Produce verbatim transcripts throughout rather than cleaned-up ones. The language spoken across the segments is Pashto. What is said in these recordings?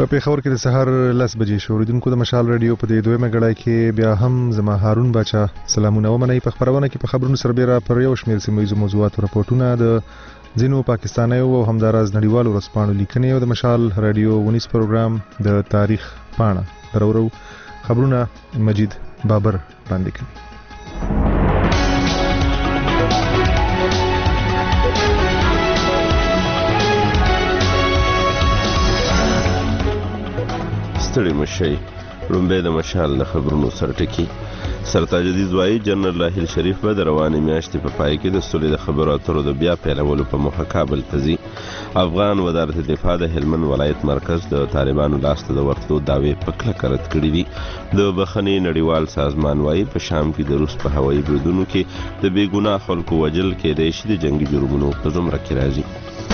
په پیښور کې د سحر لس بجې شو. اوریدونکو د مشال رادیو په دې دویمه غړای کې بیا هم زما هارون باچا سلامونه ومنئ. په خبرونه کې په خبرونو سربېره پر یو شمېر سیمه موضوعات او راپورټونه د ځینو پاکستانیو او همداراز نړیوالو ورځپاڼو لیکنې او د مشال رادیو ونیس پروګرام د تاریخ پاڼه درورو خبرونه مجید بابر باندې کوي. ستړي مشي لومبه د مشال د خبرونو سرټکی. سرتاج عزیز وایي جنرال راحیل شریف به د روانې میاشتې په پای کې د سولې د خبرو اترو د بیا پیلولو په موخه کابل ته ځي. افغان وزارت دفاع د هلمند ولایت مرکز د طالبانو لاسته د ورتلو دعوې په کلکه رد کړې دي. د بخښنې نړیوال سازمان وایي په شام کې د روس په هوایي بریدونو کې د بې ګناه خلکو وژل کېدای شي د جنګي جرمونو په زمره کې راځي.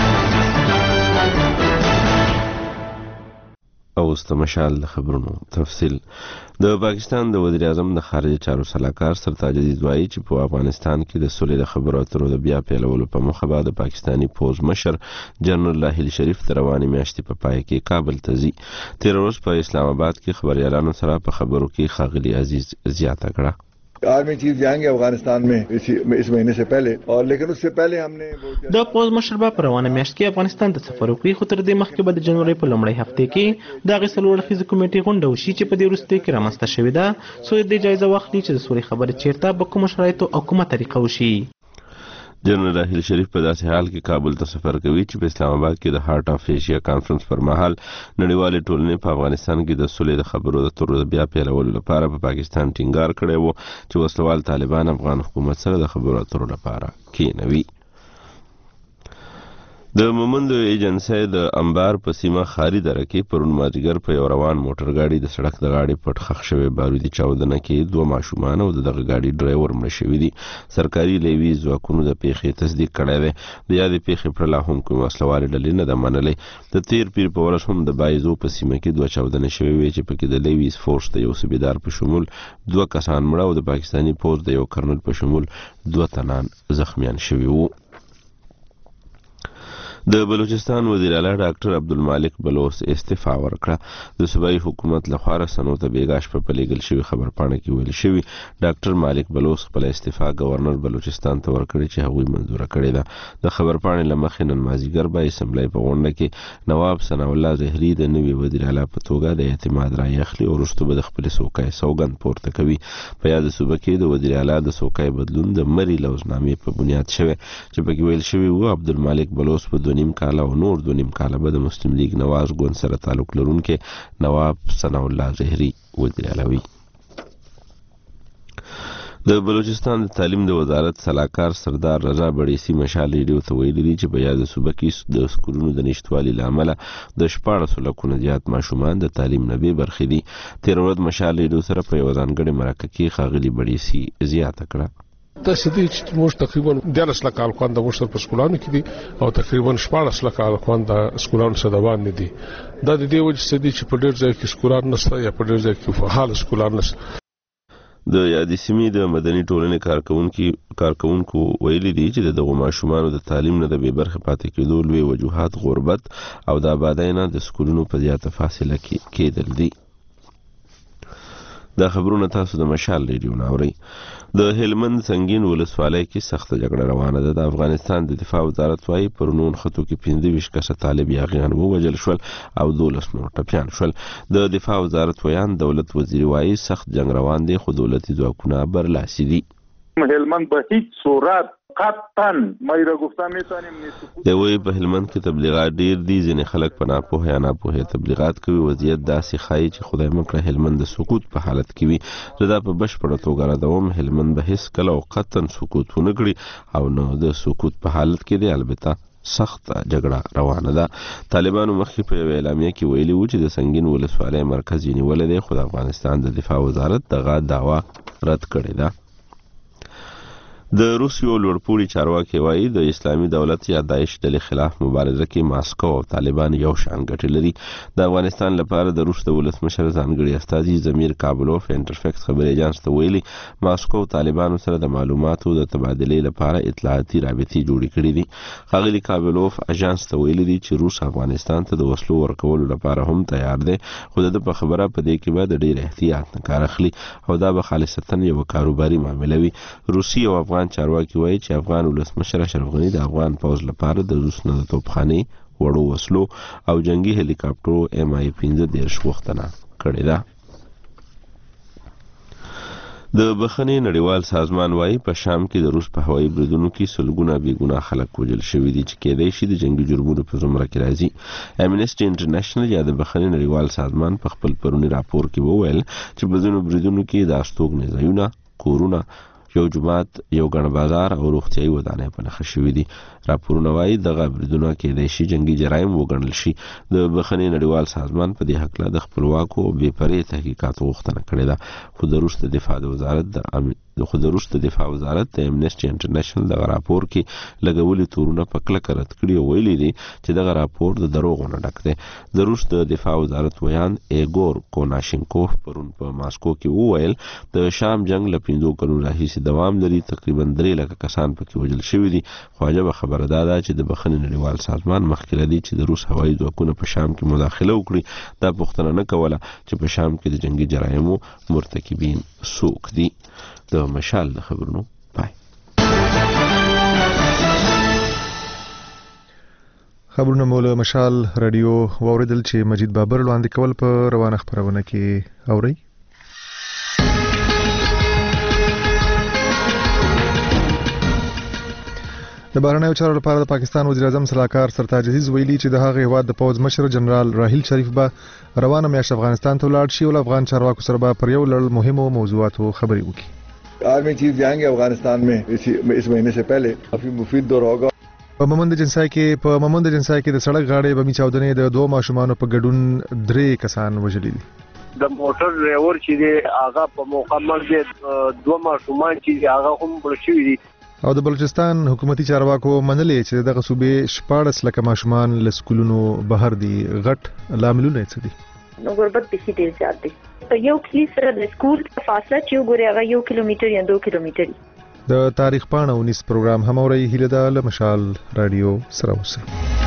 اوس د مشال د خبرونو تفصیل. د پاکستان د وزیر اعظم د خارجه چارو سلاکار سرتاج عزیز وایي چې په افغانستان کې د سولې د خبرو اترو د بیا پیلولو په موخه به د پاکستانی پوز مشر جنرال راحیل شریف د روانې میاشتې په پای کې کابل ته ځي. تیر ورځ په اسلام آباد کې خبريالانو سره په خبرو کې ښاغلي عزیز زیاته کړه. Army chief जाएंगे अफगानिस्तान में इसी इस महीने से पहले और लेकिन उससे पहले हमने د پوز مشر په روانه میاشت کې افغانستان ته سفر وکړي. خو تر دې مخکې به د جنوري په لومړۍ هفته کې د هغې څلور اړخیزې کمیټې غونډه وشي چې په دې وروستیو کې رامنځته شوې ده څو د جایزه واخلي چې د سولې خبرې چیرته په کومو شرایطو او کومه طریقه وشي. جنرال راحیل شریف په داسې حال کې کابل ته سفر کوي چې په اسلام آباد کې د هارت اف ایشیا کانفرنس پر مهال نړیوالې ټولنې په افغانستان کې د سولې د خبرو اترو د بیا پیلولو لپاره په پاکستان ټینګار کړی و چې وسلوال طالبان افغان حکومت سره د خبرو اترو لپاره کېنوي. د مومندو ایجنسی د انبار په سیمه خاري دره کې پرون مازدیګر په یو روان موټر ګاډي د سړک د غاړې پټ ښخ شوی بارودي چاودنه کې دوه ماشومان او دغه ګاډي ډرایور مړه شوي دي. سرکاري لیوي ځواکونو د پیښې تصدیق کړی دی. د یادې پیښې پر لا هم کوم وسلوالې ډلې نه ده منلې. د تیر پیر په ورځ هم د بایزو په سیمه کې دوه چاودنې شوې وې چې پکې د لیویز فورس د یو صوبیدار په شمول دوه کسان مړه او د پاکستاني پوز د یو کرنل په شمول دوه تنان زخمیان شوي وو. د بلوچستان وزیر اعلی ډاکټر عبدالمالک بلوچ استعفا ورکړه. د صوبایي حکومت لخوا رسنیو ته بیګاش په پلیګل شوی خبرپاڼه کې ویل شوی ډاکټر مالک بلوچ خپل استعفا گورنر بلوچستان ته ورکړي چې هغوی منظور کړی ده. د خبرپاڼې لمخې نن مازدیګر به اسمبلی په غونډه کې نواب ثناء الله زهري د نوي وزیر اعلی په توګه د اعتماد رایې اخلي او وروسته به د خپل سوکای سوګند پورته کوي. په یاد صوبه کې د وزیر اعلی د سوکای بدلون د مری لوزنامې په بنیاد شوی چې پکې ویل شوی و عبدالمالک بلوچ په نیم کال او نور دو نیم کال به د مسلم لیگ نواز ګوند سره تعلق لرونکي نواب ثناء الله زهري وزیر اعلی. د بلوچستان د تعلیم د وزارت سلاکار سردار رضا بړیسی مشال ریډیو ته ویلي دي چې په یاد صوبه کې د سکولونو د نشټوالي له امله د شپاړسو لکونه زیات ماشومان د تعلیم نه بې برخې دي. تېره ورځ مشال ریډیو سره په یوه ځانګړې مرکه کې ښاغلي بړیسي زیاته کړه. داسې دي چې موږ تقریبا دیارلس لکه هلکان د موږ سره په سکولانو کې دي او تقریبا شپاړس لکه هلکان د سکولانو سره باندې دي. دا د دې وجې څه دي چې په ډېر ځای کې سکولان نشته یا په ډېر ځای کې فعال سکولان نشته. د یادې سیمې د مدني ټولنې کارکونکو کارکونکو ویلي دي چې دغه ماشومانو د تعلیم نه د بې برخې پاتې کېدو لوی وجوهات غربت او د آبادۍ نه د سکولونو په زیاته فاصله کې کېدل دي. دا خبرونه تاسو د مشال ریډیو نه اورئ. د هلمند سنگین ولسوالۍ کې سخته جګړه روانه ده. د افغانستان د دفاع وزارت وايي پر نون خطو کې پنځه ویشت کسه طالب یاغیان ووژل شول او دولس نور ټپیان شول. د دفاع وزارت ویان دولت وزیر وايي سخت جنگ روان دی خو دولتي ځواکونه برلاسي دي. هلمند به هیڅ صورت قطعا مایره گفته میتونیم د وی په هلمند کې تبلیغات ډیر دي. ځینې خلک په ناپوهه یا ناپوهه تبلیغات کوي. وضعیت داسې ښایي چې خدای مکړه هلمند د سقوط په حالت کې وي. زه دا په بشپړه توګه ردوم. هلمند به هیڅ کله او قطعا سقوط ونه کړي او نو د سقوط په حالت کې دی. البته سخت جګړه روانه ده. طالبانو مخکې په یو اعلامیه کې ویلي و چې د سنگین ولسوالۍ مرکز یې نیولی دی خو د افغانستان د دفاع وزارت دغه دعوه رد کړې ده. د روس یو لوړپوړي چارواکي وایي د اسلامي دولت یا داعش ډلې خلاف مبارزه کې ماسکو او طالبان یو شان ګټې لري. د افغانستان لپاره د روس د ولسمشر ځانګړي استازي زمیر کابلوف انټرفیکس خبري اژانس ته ویلي ماسکو طالبانو سره د معلوماتو د تبادلې لپاره اطلاعاتي رابطې جوړې کړې دي. ښاغلي کابلوف اژانس ته ویلي دي چې روس افغانستان ته د وسلو ورکولو لپاره هم تیار دی، خو د په خبره په دې کې به د ډېر احتیاط نه کار اخلي او دا به خالصتا یو کاروباري معامله وي. روسي او افغان چارواکي وایي چې افغان ولسمشر اشرف غني د افغان پوځ لپاره د روس نه د توپخانې، وړو وسلو او جنگي هلیکاپټرو ایم آی پنځه دېرش غوښتنه کړې ده. د بخښنې نړیوال سازمان وایي په شام کې د روس په هوایي بریدونو کې سلګونه بې ګناه خلک وژل شوي دي چې کېدای شي د جنګي جرمونو په زمره کې راځي. امنیسټي انټرنیشنل یا د بخښنې نړیوال سازمان په خپل پرونی راپور کې وویل چې په ځینو بریدونو کې د استوګنې ځایونه، کورونه، یو جومات، یو ګڼ بازار او روغتیایي ودانۍ په نښه شوي دي. راپورونه وایي دغه بریدونه کېدای شي جنګي جرایم وګڼل شي. د بخښنې نړیوال سازمان په دې هکله د خپلواکو او بې پرې تحقیقاتو غوښتنه کړې ده، خو د روس د دفاع د وزارت د خو د روس د دفاع وزارت د امنیسټي انټرنیشنل دغه راپور کې لګولي تورونه په کلکه رد کړي او ویلي دي چې دغه راپور د دروغو نه ډک دی. د روس د دفاع وزارت ویان ایګور کوناشینکوف پرون په ماسکو کې وویل د شام جنگ له پنځو کلونو راهیسې دوام لري، تقریبا درې لکه کسان پکې وژل شوي دي. خو عجبه خبره دا ده چې د بخښنې نړیوال سازمان مخکې له دې چې د روس هوایي ځواکونه په شام کې مداخله وکړي دا پوښتنه نه کوله چې په شام کې د جنګي جرایمو مرتکبین څوک دي. د مشال د خبرونو پای. خبرونه مو له مشال رادیو واوریدل چې مجید بابر وړاندې کول په روانه خبرونه کې اوري. د بهرنیو چارو لپاره د پاکستان وزیر اعظم صلاحکار سرتاج عزیز ویلي چې د هغه هیواد د پوز مشر جنرال راحیل شریف به روانه میاشت افغانستان ته ولاړ شي او افغان چارواکو سره به پر یو لړ مهمو موضوعاتو خبرې وکړي. आर्मी चीफ जाएंगे अफगानिस्तान में इसी इस महीने से पहले काफी मुफीद दौर होगा. په ممند جنسای کې په ممند جنسای کې د سړک غاړې بمی چاودنې د دوه ماشومانو په ګډون درې کسان وژلي دي. د موټر ډرایور چې دی هغه په موقع باندې دوه ماشومان چې هغه هم مړ شوي دي. او د بلوچستان حکومتي چارواکو منلې چې دغه صوبې شپاړس لکه ماشومان له سکولونو بهر دي. غټ لاملونه څه دي؟ نو غربت به ډیر زیات دي. یو کلی سره د سکول فاصله چې وګوري هغه یو کیلومتر یا دوه کیلومتر. د تاریخ پاڼه اونیس پروګرام هم اوري. هیله ده له مشال رادیو سره اوسئ.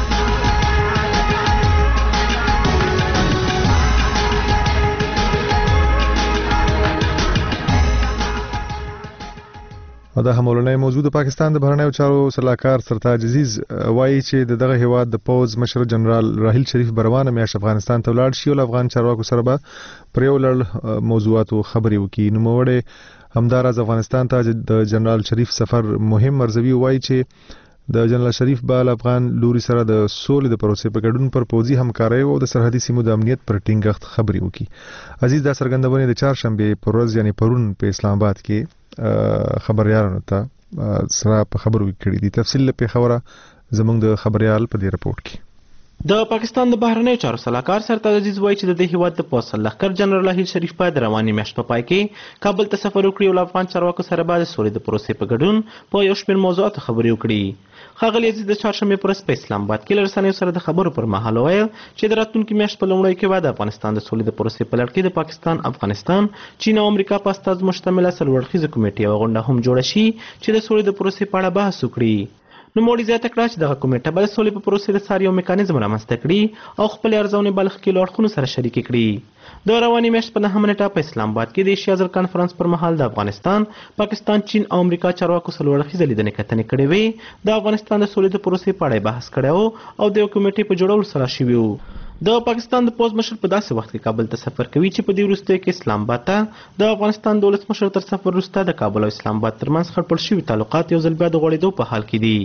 دا همولنې موضوع د پاکستان د بهرنیو چارو سلاکار سرتاج عزیز وایي چې دغه هیواد د پوز مشر جنرال راحیل شریف بروانه میاشت افغانستان ته ولاړ شي او افغان چارواکو سره به پر یو لړ موضوعاتو خبرې وکړي. نو موړې همداراز افغانستان ته د جنرال شریف سفر مهم مرزوي وایي چې د جنرال شریف بال افغان لوري سره د سولې د پروسې په ګډون پر پوزي همکاري او د سرحدي سیمو د امنیت پر ټینګښت خبرې وکړي. عزیز دا څرګندونه د چهارشنبه پر ورځ یعنی پرون په اسلام آباد کې خبريالانو ته سره په خبرو کړي دي. تفصیل په خبره زموږ د خبريال په دې رپورت کې. د پاکستان د بهرنیو چارو سلاکار سرتاج عزیز وایي چې د دې هیواد د پوځ لښکر جنرال راحیل شریف په رواني میاشت په پای کې کابل ته سفر وکړي او افغان چارواکو سره به د سولې د پروسې په ګډون په یو شمېر موضوعاتو خبرې وکړي. ښاغلي عزیز د چهارشنبې پر ورځ په اسلام آباد کې له رسنیو سره د خبرو پر مهال وویل چې د راتلونکي میاشت په لومړیو کې به د افغانستان د سولې د پروسې په لړ کې د پاکستان، افغانستان، چین او امریکا په استازو مشتمله څلور اړخیزه کمیټې او غونډه هم جوړه شي چې د سولې د پروسې په اړه بحث وکړي. نو موړي زیاته کړه چې دغه کمیټه به د سولې په پروسې د څار یو میکانیزم رامنځته کړي او خپلې ارزونې به له ښکېلو اړخونو سره شریکې کړي. د روانې میاشت په نهمه نیټه په اسلام آباد کې د ایشیا زر کانفرنس پر مهال د افغانستان، پاکستان، چین او امریکا چارواکو څلور اړخیزه لیدنې کتنې کړې وې. د افغانستان د سولې د پروسې په اړه بحث کړی او د یو کمیټې په جوړولو سره شوي وو. د پاکستان د پوز مشر په داسې وخت کې کابل ته سفر کوي چې په دې وروستیو کې اسلام آباد ته د افغانستان د ولسمشر تر سفر وروسته د کابل او اسلام آباد ترمنځ خړپړ شوي تعلقات یو ځل بیا د غوړېدو په حال کې دي.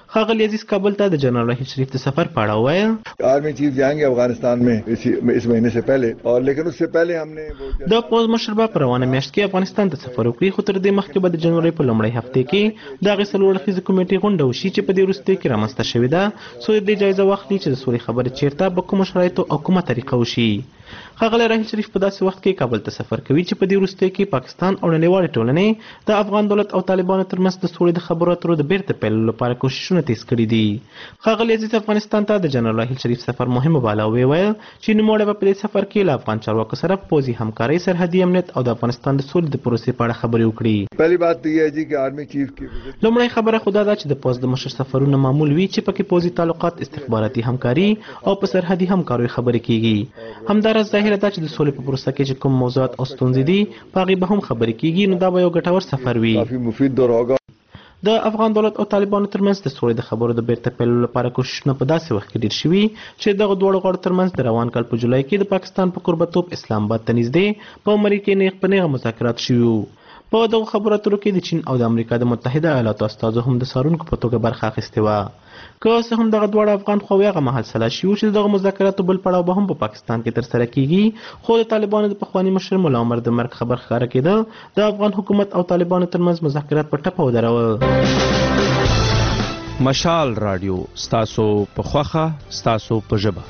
ښاغلي عزیز کابل ته د جنرال راحیل شریف د سفر په اړه وویل. आर्मी चीफ जाएंगे अफगानिस्तान में इसी इस महीने से पहले और लेकिन उससे पहले हमने د پوز مشر به په روانه میاشت کې افغانستان ته سفر وکړي، خو تر دې مخکې به د جنوري په لومړۍ هفته کې د هغې څلور اړخیزې کمیټې غونډه وشي چې په دې وروستیو کې رامنځته شوې ده، څو د دې جایزه واخلي چې د سولې خبرې چیرته په کومو شرایطو او کومه طریقه وشي. ښاغلی راحیل شریف په داسې وخت کې کابل ته سفر کوي چې په دې وروستیو کې پاکستان او نړیوالې ټولنې د افغان دولت او طالبانو ترمنځ د سولې د خبرو اترو د بیرته پیلولو لپاره کوښښونه تیز کړي دي. ښاغلي عزیز افغانستان ته د جنرال راحیل شریف سفر مهم باله او ویل چې نوموړی به په دې سفر کې له افغان چارواکو سره پوځي همکارۍ، سرحدي امنیت او د افغانستان د سولې د پروسې په اړه خبرې وکړي. पहली बात तो ये है जी कि आर्मी चीफ की لومړی خبره خو دا ده چې د پوځ د مشر سفرونه معمول وي چې پکې پوځي تعلقات، استخباراتي همکاري او په سرحدي همکاریو خبرې کیږي. همداراز ظاهره ده چې د سولې په پروسه کې چې کوم موضوعات او ستونزې دي په هغې به هم خبرې کیږي، نو دا به یو ګټور سفر وي. काफी मुफीद दौर होगा. د افغان دولت او طالبانو ترمنځ د سولې د خبرو د بیرته پیلولو لپاره کوښښونه په داسې وخت کې ډېر شوي چې دغه دواړو غاړو ترمنځ د روان کال په جولای کې د پاکستان په کوربهتوب اسلام آباد ته نږدې په عمري کې نیغ په نیغه مذاکرات شوي وو. په دغو خبرو اترو کې د چین او د امریکا د متحده ایالاتو استازو هم د څارونکو په توګه برخه اخیستې وه. که څه هم دغه دواړه افغان خواوې هغه مهال سلا شي چې دغه مذاکراتو بل پړاو به هم په پاکستان کې ترسره کیږي، خو د طالبانو د پخواني مشر ملا عمر د مرګ خبر ښکاره کېده د افغان حکومت او طالبانو ترمنځ مذاکرات په ټپه ودرول. مشال رادیو ستاسو په خوښه، ستاسو په ژبه.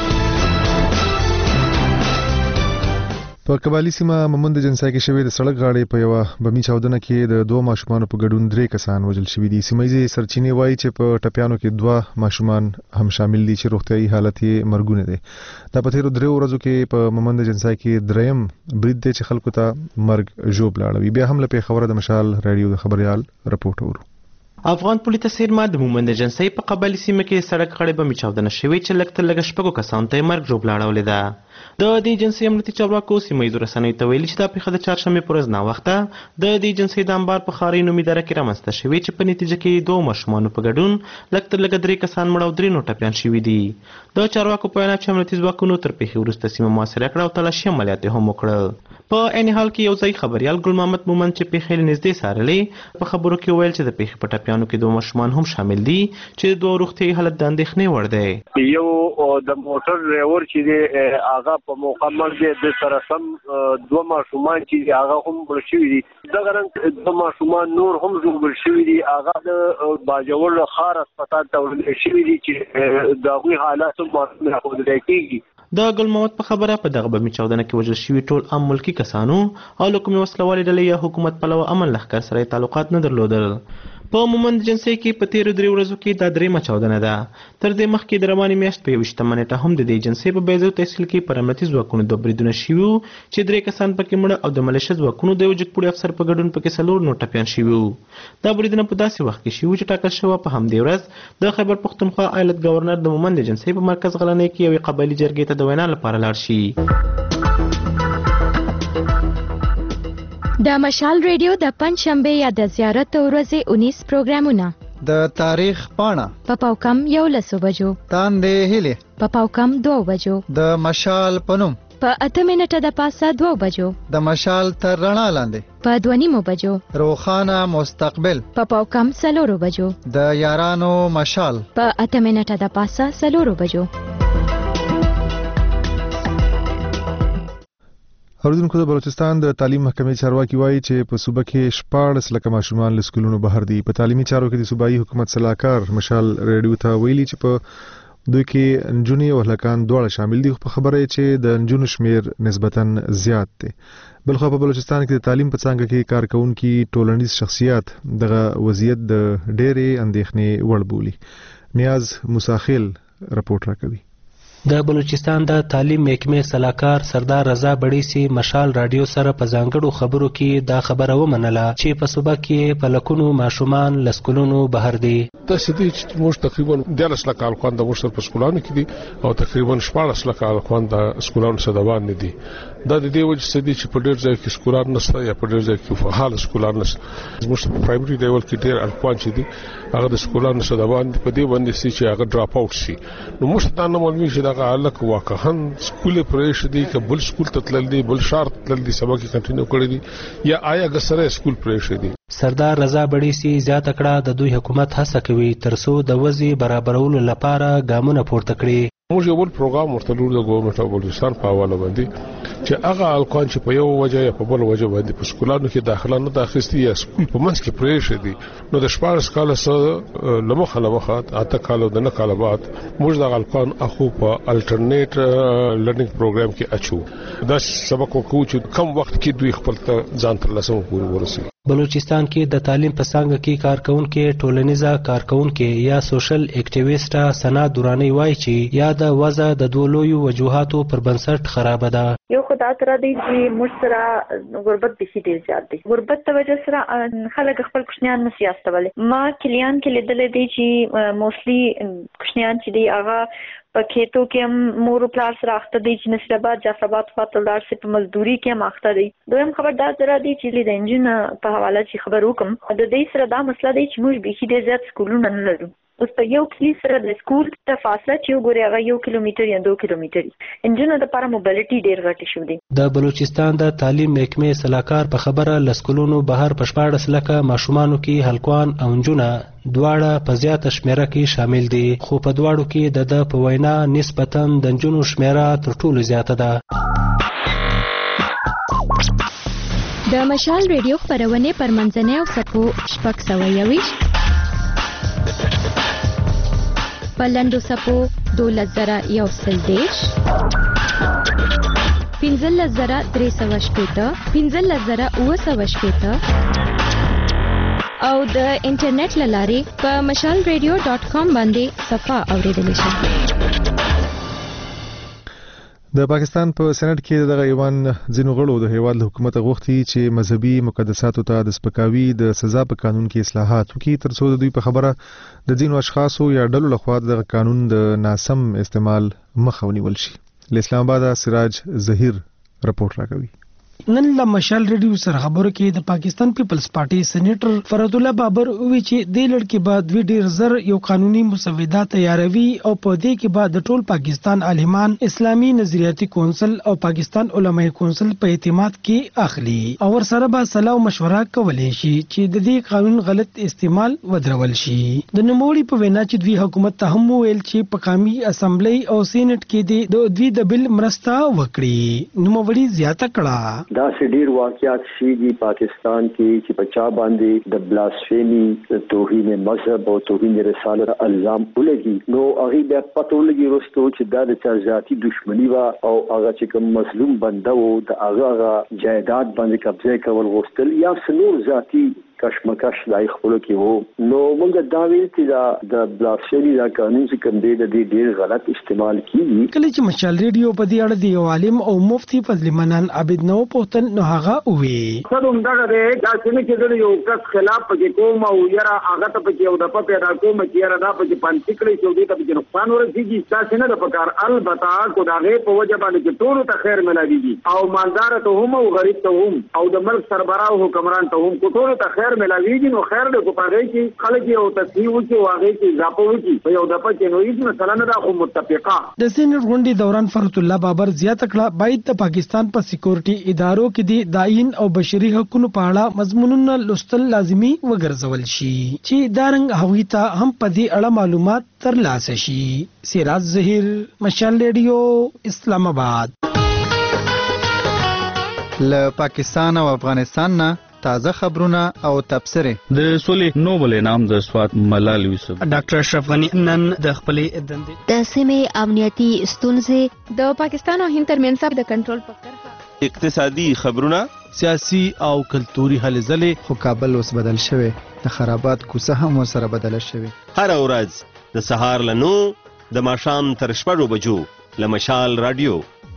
په قبایلي سیمه ممند جنسای کې شوې د سړک غاړې په یوه بمي چاودنه کې د دوه ماشومانو په ګډون درې کسان وژل شوي دي. سیمهیزې سرچینې وایي چې په ټپیانو کې دوه ماشومان هم شامل دي چې روغتیایي حالت یې مرګونه دی. دا په تېرو درېو ورځو کې په ممند جنسای کې دریم برید دی چې خلکو ته مرګ ژوبله اړوي. بیا هم له پېښوره د مشال راډیو د خبریال رپورټ اورو. افغان پولیس څیرما د مومند جنسۍ په قبایلي سیمه کې سړک غاړې بمې چاودنه شوې چې لږ تر لږه شپږو کسانو ته یې مرګ ژوبله اړولې ده. د دې جنسۍ امنیتي چارواکو سیمه ییزو رسنیو ته ویلي چې دا پېښه د چهارشنبې په ورځ ناوخته د دې جنسۍ د انبار په خارۍ نومي دره کې رامنځته شوې چې په نتیجه کې دوو ماشومانو په ګډون لږ تر لږه درې کسان مړه او درې نور ټپیان شوي دي. د چارواکو په وینا چې امنیتي ځواکونو تر پېښې وروسته سیمه محاصره کړه او تلاشي عملیات یې هم وکړل. په عین حال کې یو ځایي خبریال ګل محمد مومند چې پېښې له نږدې څارلې په خبرو کې ویل چې د پېښې په ټپیانو کې دوه ماشومان هم شامل دي چې د دوه روغتیایي حالت د اندېښنې وړ دی. یو د موټر ډرایور چې دی هغه په موقع باندې د سره سم دوه ماشومان چې هغه هم مړه شوي دي. دغه رنګ دوه ماشومان نور هم ژوبل شوي دي، هغه د باجوړ ښار هسپتال ته وړل شوي دي چې د هغوی حالات هم راښودلی کېږي. د ګل محمد په خبره په دغه بمي چاودنه کې وژل شوي ټول عام ملکي کسانو او له کومې وسلوالې ډلې یا حکومت پلوه امن لښکر سره یې تعلقات نه درلودل. په مومند جنسۍ کې په تېرو درې ورځو کې دا درېیمه چاودنه ده. تر دې مخکې د روانې میاشت په یوویشتمه نیټه هم د دې جنسۍ په بیضو تحصیل کې پر امنیتي ځواکونو دوه بریدونه شوي وو چې درې کسان پکې مړه او د ملیشه ځواکونو د یو جګپوړي افسر په ګډون پکې څلور نور ټپیان شوي وو. دا بریدونه په داسې وخت کې شوي چې ټاکل شوه په همدې ورځ د خیبر پښتونخوا ایالت ګورنر د مومند جنسۍ په مرکز غلنۍ کې یوې قبایلي جرګې ته د وینا لپاره لاړ شي. د مشال ریډیو د پنځشنبه یا د زیارت ورځې اونیس پروګرامونه د تاریخ پاڼه په پاوکم یولسو بجو، تاندې هیلې په پاوکم دوه بجو، د مشال پنوم په اته منټه د پاسه دوه بجو، د مشال تر رڼا لاندې په دوه نیمو بجو، روښانه مستقبل په پاوکم څلورو بجو، د یارانو مشال په اته منټه د پاسه څلورو بجو. اوریدونکو د بلوچستان د تعلیم محکمې چارواکي وایي چې په صوبه کې شپاړس لکه ماشومان له سکولونو بهر دي. په تعلیمي چارو کې د صوبایي حکومت سلاکار مشال ریډیو ته ویلي چې په دوی کې نجونې او هلکان دواړه شامل دي، خو په خبره چې د نجونو شمیر نسبتاً زیات دی. بلخو په بلوچستان کې د تعلیم په څانګه کې کارکونکي ټولنیز شخصیات دغه وضعیت د ډېرې اندېښنې وړ بولي. نیاز موساخیل رپورټ راکوي. د بلوچستان د تعلیم محکمې سلاکار سردار رضا بړیسي مشال رادیو سره په ځانګړو خبرو کې دا خبره ومنله چې په صوبه کې په لکونو ماشومان له سکولونو بهر دي. داسې دي چې موږ تقریبا دیارلس لکه هلکان د موږ سره په سکولانو کې دي او تقریبا شپاړس لکه هلکان د سکولانو سره روان نه دي. دا د دې وجې څه دي چې په ډېر ځای کې سکولان نشته یا په ډېر ځای کې فعال سکولان نشته. زموږ په پرایمري لیول کې ډېر هلکان چې دي هغه د سکولانو سره روان دي، په دې باندې چې هغه ډراپ آوټ شي. نو موږ ته دا نه معلومېږي چې دا دغه الک واقعا سکول پرېش دي ک بل سکول تتلل دي بل شرط تتلل دي سبا کې کنټینیو کړی دي یا آیا غسره سکول پرېش دي. سردار رضا بړیسی زیاته کړه د دوی حکومت هڅه کوي ترڅو د وضعي برابرولو لپاره ګامونه پورته کړي. موږ یو بل پروګرام ورته لور د ګورنمنت اف بلوچستان په حواله باندې چې هغه الکان چې په یو وجه یا په بل وجه باندې په سکولانو کې داخله نه داخستي یا سکول په منځ کې پرېښ دي نو د شپږ کال سره لمخه لمخه اته کال د نه کال بعد موږ د الکان اخو په الټرنیټ لرنینګ پروګرام کې اچو دا سبق وکړو چې کم وخت کې دوی خپل ځان تر لاسه پورې ورسوي. بلوچستان کې د تعلیم په څانګه کې کارکونکو ټولنیزه کارکونکو یا سوشل اکټیویسټ سنا دورانی وایي چې یا د وضع د دوه لویو وجوهاتو پر بنسټ خراب ده. یو خدای تر دې چې موږ سره غربت به ډیر زیات دي. غربت د وجه سره خلک خپل کوشنیان نه سیاستولې. ما کلیان کې لیدلې دي چې موستلی کوشنیان چې دی هغه په کېتو کې هم مور پلار سره اخته دي چې نسبات جعفرآباد فاتلدار سي په مزدوري کې هم اخته دي. دویم خبردار تر دې چې د انجن په حواله چې خبر وکم د دې سره دا مسله دی چې موږ به ډیر زیات سکولونه نه لرو. اوس په یو کلی سره د سکول ته فاصله چې وګورئ هغه یو کیلومتر یا دوه کیلومتر انجنونو لپاره موبیلیټي ډیر غټ شو دي. د بلوچستان د تعلیم محکمې صلاحکار په خبره لسکولونو بهر پښپاړس لکه ماشومانو کې هلکوان او نجونه دواړه په زیاته شمیره کې شامل دي خو په دواړو کې د د په وینا نسبتاً د نجونو شمیره تر ټولو زیاته ده. د مشال ریډیو خبرونه پر منځنۍ او سپو شپږ سوه یویشت پلندو سپو دولس زره یو سل دیش پنځلس زره درې سوه شپېته پنځلس زره اووه سوه شپېته او د انټرنیټ له لارې په مشال ریډیو ډاټ کام باندې صفحه اوریدلی شئ. د پاکستان په سېنات کې دغه ایوان ځینو غړو د هیواد حکومت غوښتي چې مذهبي مقدساتو ته د سپکاوي د سزا په قانون کې اصلاحات وکړي ترڅو د دوی په خبره د ځینو اشخاصو یا ډلو لخوا د قانون د ناسم استعمال مخه ونیول شي. له اسلام آباد سراج ظهیر رپورټ راکوي. نن له مشال ریډیو سره خبرو کې د پاکستان پیپلز پارټي سېنیټر فرد الله بابر وی چې د لړ بعد وی ډیر زر یو قانوني مسوده تیاروي او په دې کې بعد د ټول پاکستان عالمان اسلامي نظریاتي کونسل او پاکستان علماي کونسل په اعتماد کې اخلي او ور سره به صلاح او مشوره کولای شي چې د دې قانون غلط استعمال ودرول شي. د نوموړي په وینا چې دوی حکومت ته هم ویل چې په قومي اسمبلی او سېنات کې د دوی د بل مرسته وکړي. نوموړي زیاته کړه دا سډیر واقعات شي دی پاکستان کې چې بچا باندې د بلاسفیمی توهین مذهب او توهین رسالت الزام ولګي نو هغه بیا پټو لګي رستو چې دا د ذاتی دښمنی وا او هغه چې کوم مظلوم بنده وو د هغه جایداد باندې قبضه کول غوښتل یا سنور ذاتی کشمکش دای خپل کې وو نو موږ دا ویل چې د بلاسفیمی دا قانون چې کوم دی د دې ډیر غلط استعمال کیږي. کله چې مشال ریډیو په دې اړه د عالم او مفتی فضل منان عابد نو پوښتنه نو هغه وی خدوم دغه دې دا څنګه چې د یو کس خلاف پکې کوم او یاره هغه ته پکې یو د په پیدا کوم چې یاره دا پکې پانتی کړی چې دې ته پکې نقصان ورسیږي دا څنګه د پکار البته کو داغه په وجه باندې چې ټول ته خیر ملاويږي او مالدار ته هم او غریب ته هم او د ملک سربراہ او حکمران ته هم ټول ته خیر ملاويږي نو خیر دې کو پاره کې خلک یو تصحیح وکي واغې کې اضافه وکي په یو د پکې نو یې مثلا نه دا خو متفقه د سینټ غونډې دوران فرت الله بابر زیاته کړه باید د پاکستان په سکیورټي ادارو کې د داین او بشري حقوقو په اړه مضمونونه لوستل لازمي وګرځول شي چې دارنګ هوی ته هم په دې اړه معلومات ترلاسه شي. سراج ظهیر مشال ریډیو اسلام آباد. له پاکستان او افغانستان نه تازه خبرونه او تبصره د سولې نوبل انعام د سوات ملال یوسف ډاکټر اشرف غنی نن د خپلې دندې د سیمې امنیتي ستونزې د پاکستان او هند ترمنځ د کنټرول په کرښه اقتصادي خبرونه سیاسي او کلتوري هلې ځلې خو کابل اوس بدل شوی د خرابات کوڅه هم سره بدل شوی. هر ورځ د سهار له نو د ماښام تر شپږو بجو له مشال رادیو.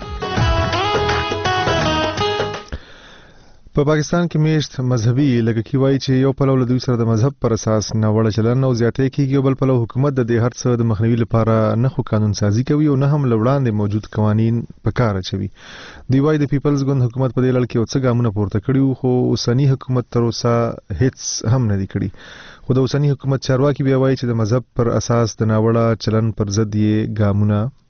په پاکستان کې میشت مذهبي لږکی وایي چې یو پلو له دوی سره د مذهب پر اساس ناوړه چلن او زیاتې کیږي او بل پلو حکومت د دې هر څه د مخنیوي لپاره نه خو قانون سازي کوي او نه هم لوړاندې موجود قوانین په کار اچوي. دوی وایي د پیپلز ګوند حکومت په دې لړ کې یو څه ګامونه پورته کړي خو اوسنی حکومت تر اوسه هیڅ هم نه دی کړي. خو د اوسنی حکومت چارواکي بیا وایي چې د مذهب پر اساس د ناوړه چلن پر ضد یې ګامونه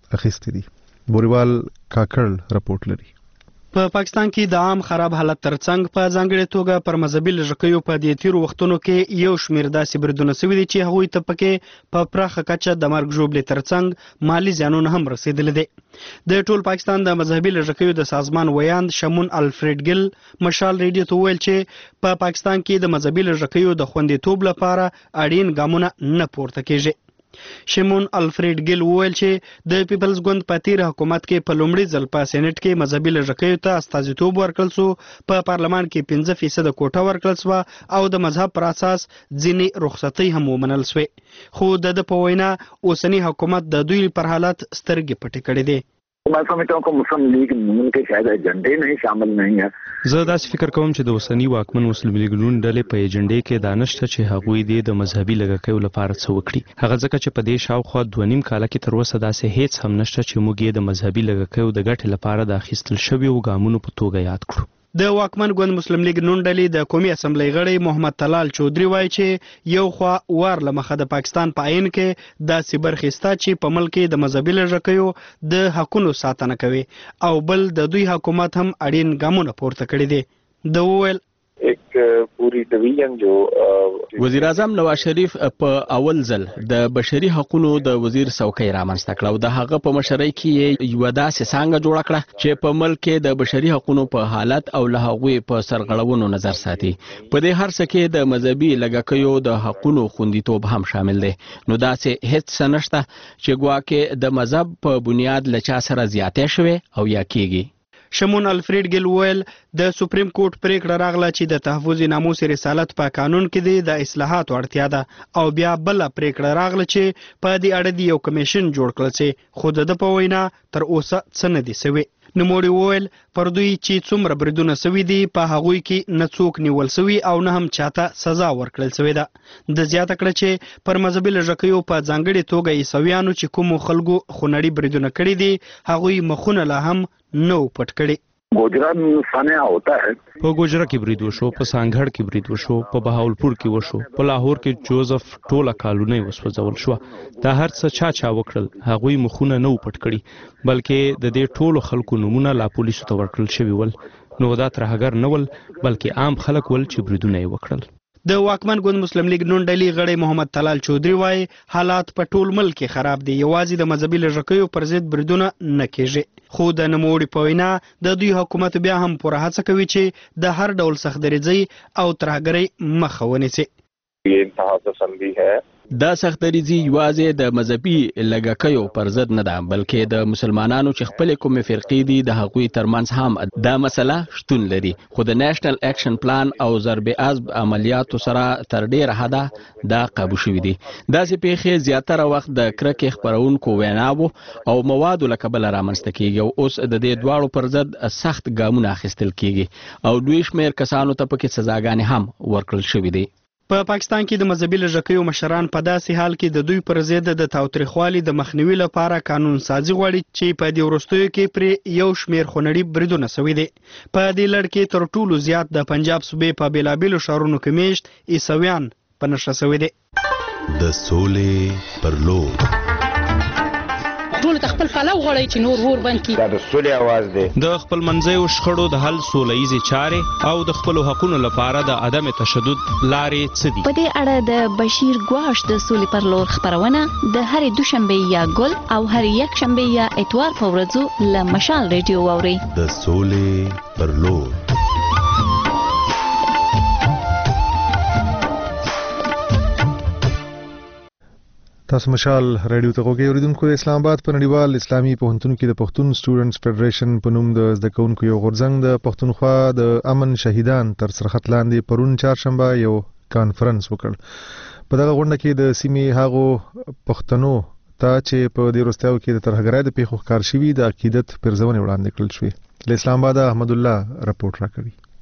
اخیستې دي. بوریوال کاکړ رپورټ لري. په پاکستان کې د عام خراب حالت ترڅنګ په ځانګړې توګه پر مذهبي لږکیو په دې تیرو وختونو کې یو شمېر داسې بریدونه سوي دي چې هغوی ته پکې په پراخه کچه د مرګ ژوبلې ترڅنګ مالي زیانونه هم رسېدلي دي. د ټول پاکستان د مذهبي لږکیو د سازمان ویاند شمون الفرید ګل مشال ریډیو ته وویل چې په پا پاکستان کې د مذهبي لږکیو د خوندیتوب لپاره اړین ګامونه نه پورته کېږي. شمون الفرید ګل وویل چې د پیپلز ګوند په تیر حکومت کې په لومړي ځل په سېنات کې مذهبي لږکیو ته استازیتوب ورکړل سو، په پارلمان کې پنځه فیصد کوټه ورکړل سوه او د مذهب پر اساس ځینې رخصتۍ هم ومنل سوې، خو د ده په وینا اوسنی حکومت د دوی پر حالت سترګې پټې کړې دي. मैं समझता हूँ कि मुस्लिम लीग नून के शायद एजेंडे में ही शामिल नहीं है. زه داسې فکر کوم چې د اوسنی واکمن مسلم لیگ نون ډلې په ایجنډې کې دا نشته چې هغوی دې د مذهبي لږکیو لپاره څه وکړي. هغه ځکه چې په دې شاوخوا دوه نیم کاله کې تر اوسه داسې هیڅ هم نشته چې موږ یې د مذهبي لږکیو د ګټې لپاره د اخیستل شویو ګامونو په توګه یاد کړو. د واکمن ګوند مسلم لیگ نون ډلې د قومي اسمبلی غړی محمد طلال چودري وایي چې یو خوا وار له مخه د پاکستان په عین کې داسې برخې سته چې په ملک کې د مذهبي لږکیو د حقونو ساتنه کوي او بل د دوی حکومت هم اړین ګامونه پورته کړي دي. د وویل एक पूरी डिवीजन जो وزیر اعظم نواز شریف په اول ځل د بشري حقوقو د وزیر څوکۍ رامنځته کړه او د هغه په مشرۍ کې یو داسې څنګه جوړ کړه چې په ملک کې د بشري حقوقو په حالت او له هغوی په سرغړونو نظر ساتي. په دې هر څه کې د مذهبي لږکیو د حقوقو خوندیتوب هم شامل دی. نو داسې هیڅ څه نشته چې ګواکې د مذهب په بنیاد له چا سره زیاتې شوي او یا کېږي. شمون الفرید ګل ویل د سپریم کورټ پریکړه راغله چې د تحفظ ناموس رسالت په قانون کې دی د اصلاحاتو اړتیا ده او بیا بل پریکړه راغله چې په دې اړه د یو کمیشن جوړ کړل شي، خو د په وینا تر اوسه څه نه دي سوي. نوموړي وویل پر دوی چې څومره بریدونه سوي دي په هغوی کې نه څوک نیول سوي او نه هم چاته سزا ورکړل سوې ده. د زیاته کړه چې پر مذهبي لږکیو په ځانګړې توګه عیسویانو چې کومو خلکو خونړي بریدونه کړي دي هغوی مخونه لا هم نو پټ کړي. गोजरा सान्या होता है. په ګوجرا کې برید وشو، په سانګړ کې برید وشو، په بهاولپور کې وشو، په لاهور کې جوزف ټوله کالونی وسوځول شو. دا هر څه چا چا وکړل هغوی مخونه نه پټ کړي بلکې د دې ټولو خلکو نمونه لا پولیسو ته ورکړل شوی ول. نو دا ترهګر نه ول بلکې عام خلک ول چې بریدونه یې وکړل. د واکمن ګوند مسلم لیگ نون ډلې غړی محمد طلال چودري وایي حالات په ټول ملک کې خراب دي، یوازې د مذهبي لږکیو پر ضد بریدونه نه کېږي. خو د نوموړي په وینا د دوی حکومت بیا هم پوره هڅه کوي چې د هر ډول سختدریځۍ او ترهګرۍ مخه ونیسي. انتها پسندي ہے دا سختدریځي یوازې د مذهبي لږکیو پر ضد نه ده بلکې د مسلمانانو چې خپلې کومې فرقې دي د هغوی ترمنځ هم دا مسله شتون لري. خو د نیشنل اکشن پلان او ضرب عضب عملیاتو سره تر ډیره حده دا قابو شوي دي. داسې پیښې زیاتره وخت د کرکې خپرونکو ویناوو او موادو له کبله رامنځته کیږي او اوس د دې دواړو پر ضد سخت ګامونه اخیستل کیږي او دوی شمېر کسانو ته پکې سزاګانې هم ورکړل شوي دي. په پاکستان کې د مذهبي لږکیو مشران په داسې حال کې د دوی پر ضد د تاوتریخوالي د مخنیوي لپاره قانون سازي غواړي چې په دې وروستیو کې پرې یو شمېر خونړي بریدونه سوي دي. په دې لړ کې تر ټولو زیات د پنجاب صوبې په بېلابېلو ښارونو کې میشت عیسویان په نښه سوي دي. د سولې پر لور ټول خپل پلو غړی چې نور ور باندې دا د سولې आवाज دی. د خپل منځیو شخړو د حل سوله ییزې چارې او د خپل حقوقو لپاره د عدم تشدد لارې څه دي. په دې اړه د بشیر ګواش د سولې پر لور خبرونه د هرې دوشنبه یا ګل او هرې یک شنبه یا اتوار په ورځو له مشال ریډیو واوري. د سولې پر لور تاسو مشال رادیو ته غوږی اوریدونکو. د اسلام آباد په نړیوال اسلامي پوهنتون کې د پښتون سټوډنټس فدریشن په نوم د زده کوونکو یو غورځنګ د پښتونخوا د امن شهیدان تر سرخط لاندې پرون چهارشنبه یو کانفرنس وکړ. په دغه غونډه کې د سیمې هغو پښتنو ته چې په دې وروستیو کې د ترهګرۍ د پیښو ښکار شوي د عقیدت پرزونې وړاندې کړل شوې. له اسلام آباد احمد الله رپورټ راکوي.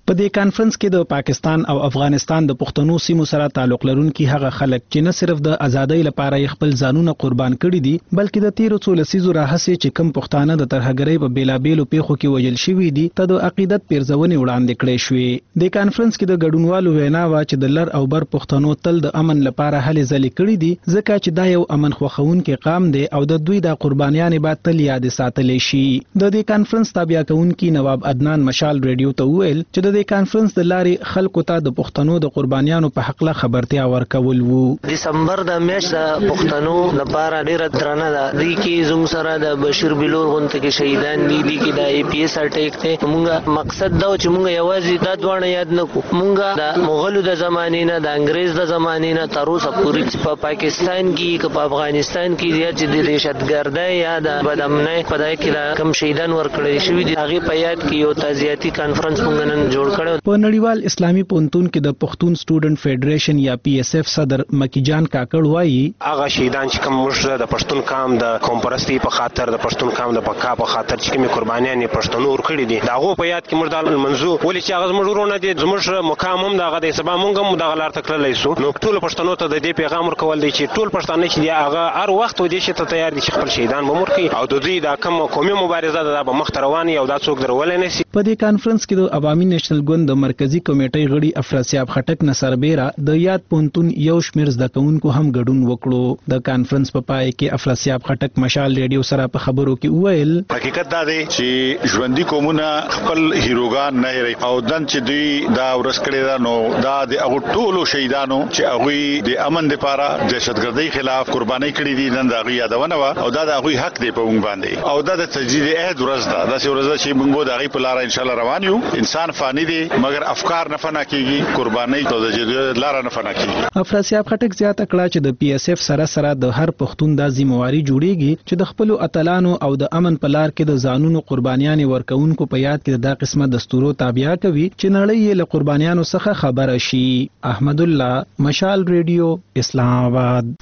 په دې کانفرنس کې د پاکستان او افغانستان د پښتنو سیمو سره تعلق لرونکي هغه خلک چې نه صرف د ازادۍ لپاره خپل ځانونه قربان کړي دي بلکې د تیرو څو لسیزو راهیسې چې کم پښتانه د ترهګرۍ په بیلابېلو پیښو کې وژل شوي دي ته د عقیدت پیرزونې وړاندې کړې شوې د کانفرنس کې د ګډونوالو وینا وه چې د لر او بر پښتنو تل د امن لپاره هلې ځلې کړي دي ځکه چې دا یو امن خوښونکی قام دی او د دوی د قربانیانې به تل یاد ساتلی شي د دې کانفرنس تابع کوونکي نواب عدنان مشال ریډیو ته وویل چې د دې کانفرنس د لارې خلکو ته د پښتنو د قربانیانو په حق له خبرتیا ورکول وو دسمبر د میاشت د پښتنو لپاره ډیره درنه ده دوی کې زموږ سره د بشیر بلور غونډه کې شهیدان دي دي کې د ای پی ایس اٹیک ته موږ مقصد دا چې موږ یوازې دا دوه یاد نه کو موږ د مغولو د زمانې نه د انګريز د زمانې نه تر اوسه پورې په پاکستان کې او په افغانستان کې چې د دهشتګردۍ یا د بدامنۍ په دای کې کم شهیدان ورکړل شوی دي هغه په یاد کې یو تعزیتي کانفرنس موږ نن جوړ کړو په نړیوال اسلامي پونتون کې د پښتون سټوډنټ فدریشن یا پی ایس اف صدر مکی جان کاکړ وایي هغه شهیدان چې کوم مشر د پښتون قام د قوم پرستی په خاطر د پښتون قام د بقا په خاطر چې کومه قربانیان پښتون ورکړي دي دا هغه په یاد کې مردا المنزو ولې چې هغه زموږ ورونه دي زموږ مقام هم دغه د سبا مونږ هم دغه لار تکللی سو نو ټول پښتنو ته د دې پیغام ورکول دی چې ټول پښتانه چې هغه هر وخت ودی چې ته تیار دي چې خپل شهیدان ومرکي او د دوی د کوم قومي مبارزه ده به مخ رواني او دا څوک درول نه سي په دې کانفرنس کې د عوامي نېشنل ګوند د مرکزی کمیټې غړي افراسیاب خټک نصربیرا د یاد پونتون یو شمیر زده کوونکو هم ګډون وکړو د کانفرنس په پای کې افراسیاب خټک مشال ریډیو سره په خبرو کې وویل حقیقت دا دی چې ژوندۍ قومونه خپل هیروګان نه هېروي او دن چې دوی دا ورس کړی دا نو دا د هغو ټولو شهیدانو چې هغوی د امن لپاره دهشتګردۍ خلاف قربانۍ کړي دي نن د هغوی یادونه وه او دا د هغوی حق دی په موږ باندې او دا د تجدید عهد ورځ ده داسې ورځ ده چې موږ د هغوی په لاره انشاءالله روان یو انسان فانی دی مګر افکار نه فنا کیږي قربانۍ او د جدید لاره نه فنا کیږي افراسیاب خټک زیاته کړه چې د پی ایس اف سره سره د هر پښتون د ذمہواری جوړیږي چې د خپل اتلانو او د امن په لار کې د ځانونو قربانیان ورکوونکو په یاد کې د قسمه دستورو تابع کوي چې نړۍ یې له قربانیانو څخه خبره شي احمد الله مشال ریډیو اسلام آباد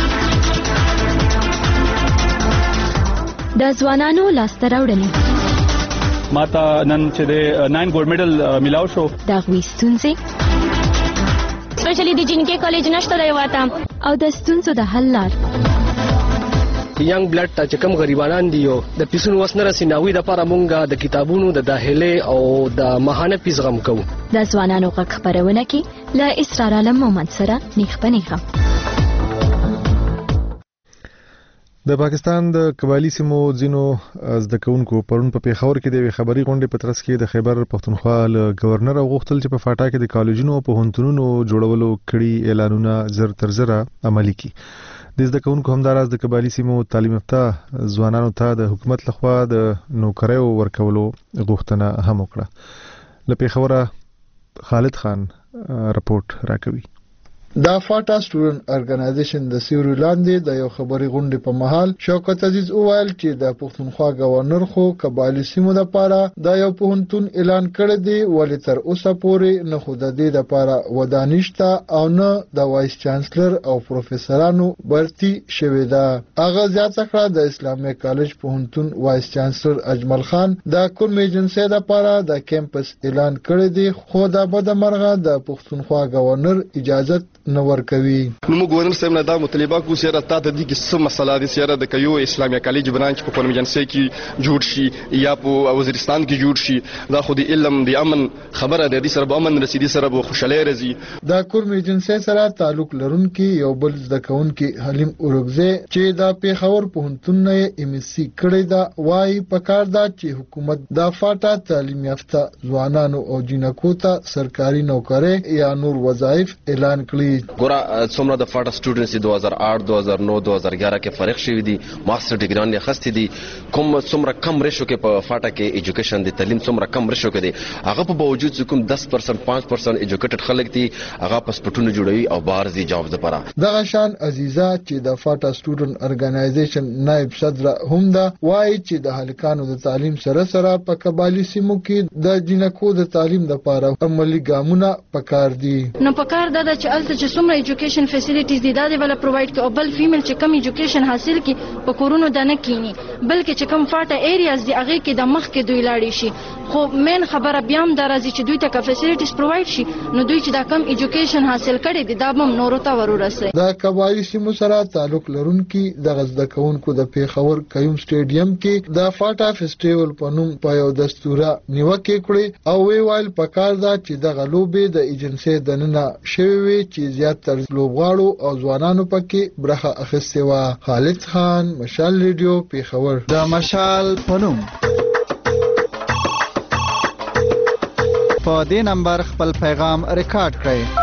د ځوانانو لاسته راوړنې ماته نن چې د ناین ګولډ میډل ملاو شو دا غوي ستونزې سپیشلی د جنکي کالج نشته دی واته او د ستونزو د حل لار ینګ بلډ ته چې کوم غریبانان دي د پیسونو وس نه رسي ناوی د لپاره مونږه د کتابونو د داخله او د ماهانه فیس غم کوو د ځوانانو غږ خبرونه کې له اسرار عالم محمد سره نیخ پنیخه د پاکستان د قبایلی سیمو ځینو زده کوونکو پرون په پیښور کې د خبري غونډې په ترڅ کې د خیبر پختونخوا له گورنر او غوښتل چې په فاټا کې د کالجونو او پوهنتونونو جوړولو کړي اعلانونه زر تر زره عملي کړي د زده کوونکو همداراز د قبایلی سیمو تعلیم یافته ځوانانو ته د حکومت لخوا د نوکریو ورکولو غوښتنه هم وکړه له پیښوره خالد خان رپورت راکوي دا فاټا سټوډنټ ارګنایزیشن د سیوري لاندې د یو خبري غونډې په محل شوکت عزیز اوویل چې د پښتونخوا گورنر خو قبایلی سیمو لپاره دا یو پوهنتون اعلان کړی دی ولې تر اوسه پورې نه خو د دې لپاره ودانشته او نه د وایس چانسلر او پروفیسورانو برتي شوی ده هغه زیاته کړه د اسلامي کالج پوهنتون وایس چانسلر اجمل خان د کوم ایجنسی لپاره د کیمپس اعلان کړی دی خو دا بد مرغه د پښتونخوا گورنر اجازه نه ورکوي نو موږ ګورنر صاحب نه دا مطالبه کوو چې را ته د دې کې څه مسله دي چې را د کيو اسلامي کالج برانچ په کوم ایجنسی کې جوړ شي یا په وزیرستان کې جوړ شي دا خو د علم د امن خبره ده د سره به امن رسیدي سره به خوشاله راځي دا کوم ایجنسی سره تعلق لرونکي یو بل ځکهونکي حلیم اورګزه چې دا پیښور پوهنتون نه ایم اس سی کړی دا وای په کار دا چې حکومت دا فاټا تعلیم یافته ځوانانو او جنکو ته سرکاري نوکری یا نور وظایف اعلان کړی ګوره څومره د فاټا سټوډنټس دوه هزار آټ دوه هزار نو دوه هزار ګیاره کې فارغ شوي دي ماستر ډیګریان یې اخیستي دي کوم څومره کم ریشو کې په فاټا کې ایجوکیشن دی تعلیم څومره کم ریشو کې دی هغه په باوجود چې کوم دس پرسنټ پانچ پرسنټ ایجوکیټډ خلک دي هغه پاسپورټونه جوړوي او بهر ځي جابز لپاره دغه شان عزیزه چې د فاټا سټوډنټ ارګنایزیشن نائب صدر هم دا وایي چې د هلکانو د تعلیم سره سره په قبایلی سیمو کې د جنکو د تعلیم لپاره عملی ګامونه پکار دي نو پکار دا چې الته چې څومره ایجوکیشن فیسیلیټیز دي دا دی ولا پرووایډ کړي او بل فیمیل چې کم ایجوکیشن حاصل کړي په کورونو د نه کینی بلکې چې کم فاټه ایریاز دي هغه کې د مخ کې دوی لاړې شي خو مین خبره بیا هم دا راځي چې دوی ته فیسیلیټیز پرووایډ شي نو دوی چې دا کم ایجوکیشن حاصل کړي دي دا هم نورو ته ورورسي د قبایلی سیمو سره تعلق لرونکي د غزد کوونکو د پیښور قیوم سټیډیم کې د فاټا فیسټیوال په نوم په یو دستوره نیوکه کړې او وی ویل پکار دا چې د غلوبې د ایجنسی د ننه شوی وي چې زیات تر لوبغاړو او ځوانانو پکې برخه اخیستې و. خالد خان، مشال ریډیو، پیښور. د مشال پنوم په دې نمبر خپل پیغام ریکارډ کړئ.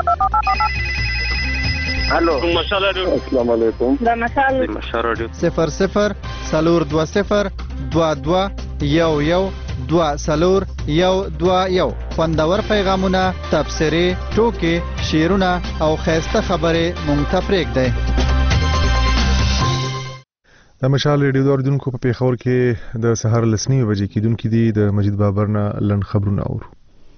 الو مشال رادیو. السلام علیکم. د مشال مشال رادیو صفر صفر سلور دو صفر دو دو یو یو دو سلور یو دو یو. خوندور پیغامونه، تبصرې، ټوکې، شعرونه او خیسته خبرې مونږ ته پرېږدئ. د مشال ریډیو د اوریدونکو په پیښور کې د سهار لسنی بجې کېدونکې دي د مجید بابر نه لنډ خبرونه اورو.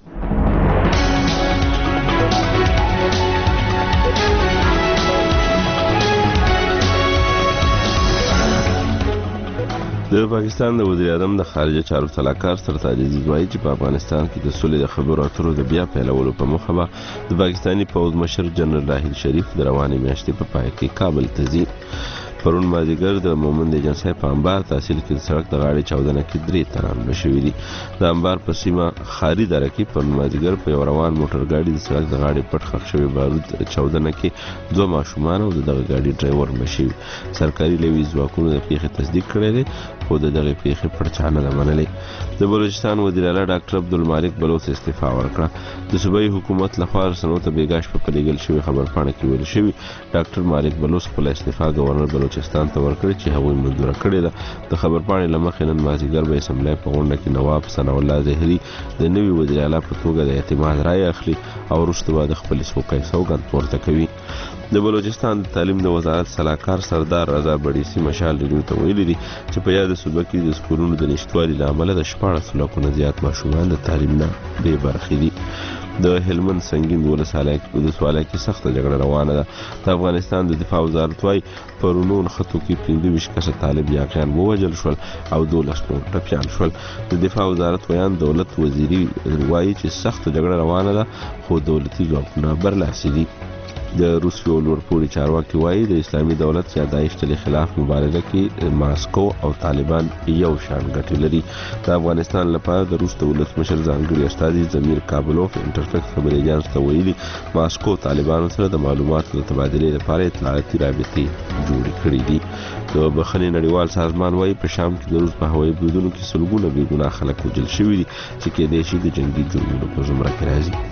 د پاکستان د وزیر اعظم د خارجه چارو سلاکار سرتاج عزیز وایي چې په افغانستان کې د سولې د خبرو اترو د بیا پیلولو په موخه به د پاکستاني پوځ مشر جنرال راحیل شریف د روانې میاشتې په پای کې کابل ته ځي. پرون مازدیګر د مومند ایجنسی په انبار تحصیل کې د سړک د غاړې چاودنه کې درې تنان مړه شوي دي. د انبار په سیمه خاري دره کې پرون مازدیګر په یو روان موټر ګاډي د سړک د غاړې پټ ښخ شوي بارود چاودنه کې دوه ماشومان او دغه ګاډي ډرایور مړه شوي. سرکاري لوی ځواکونو د پیښې تصدیق کړی دی خو د دغه پیښې پړچا نه ده منلې. د بلوچستان وزیر اعلی ډاکټر عبدالمالک بلوچ استعفا ورکړه. د صوبایي حکومت لخوا رسنیو ته بیګاش په پلیږل شوي خبرپاڼه کې ویل شوي ډاکټر مالک بلوچ خپل استعفا گورنر بلوچستان ته ورکړه چې هغوی منظوره کړې ده. د خبرپاڼې له مخې نن مازدیګر به اسمبلی په غونډه کې نواب ثناء الله زهري د نوي وزیر اعلی په توګه د اعتماد رایه اخلي او وروسته به د خپلې څوکۍ سوګند پورته کوي. د بلوچستان د تعلیم د وزارت سلاکار سردار رضا بډیسی مشال ریډیو ته ویلي دي چې په یاد صوبه کې د سکولونو د نشتوالي له امله د شپاړس لکو نه زیات ماشومان د تعلیم نه بې برخې دي. د هلمند سنگین د ولسوالۍ کې سخته جګړه روانه ده. د افغانستان د دفاع وزارت وايي پرونون خطو کې پنځه ویشت کسه طالب یاغیان ووژل شول او دولس نور ټپیان شول. د دفاع وزارت ویان دولت وزیري وايي چې سخته جګړه روانه ده خو دولتي ځواکونه برلاسي دي. د روس یو لوړپوړي چارواکي وایي د اسلامي دولت یا داعش ډلې خلاف مبارزه کې ماسکو او طالبان یو شان ګټې لري. د افغانستان لپاره د روس د ولسمشر ځانګړي استازي ضمیر کابلوف انټرفیکس خبري اژانس ته ویلي ماسکو طالبانو سره د معلوماتو د تبادلې لپاره اطلاعاتي رابطې جوړې کړې دي. د بخښنې نړیوال سازمان وایي په شام کې د روس په هوایي بریدونو کې سلګونه بې ګناه خلک وژل شوي دي چې کېدای شي د جنګي جرمونو په زمره کې راځي.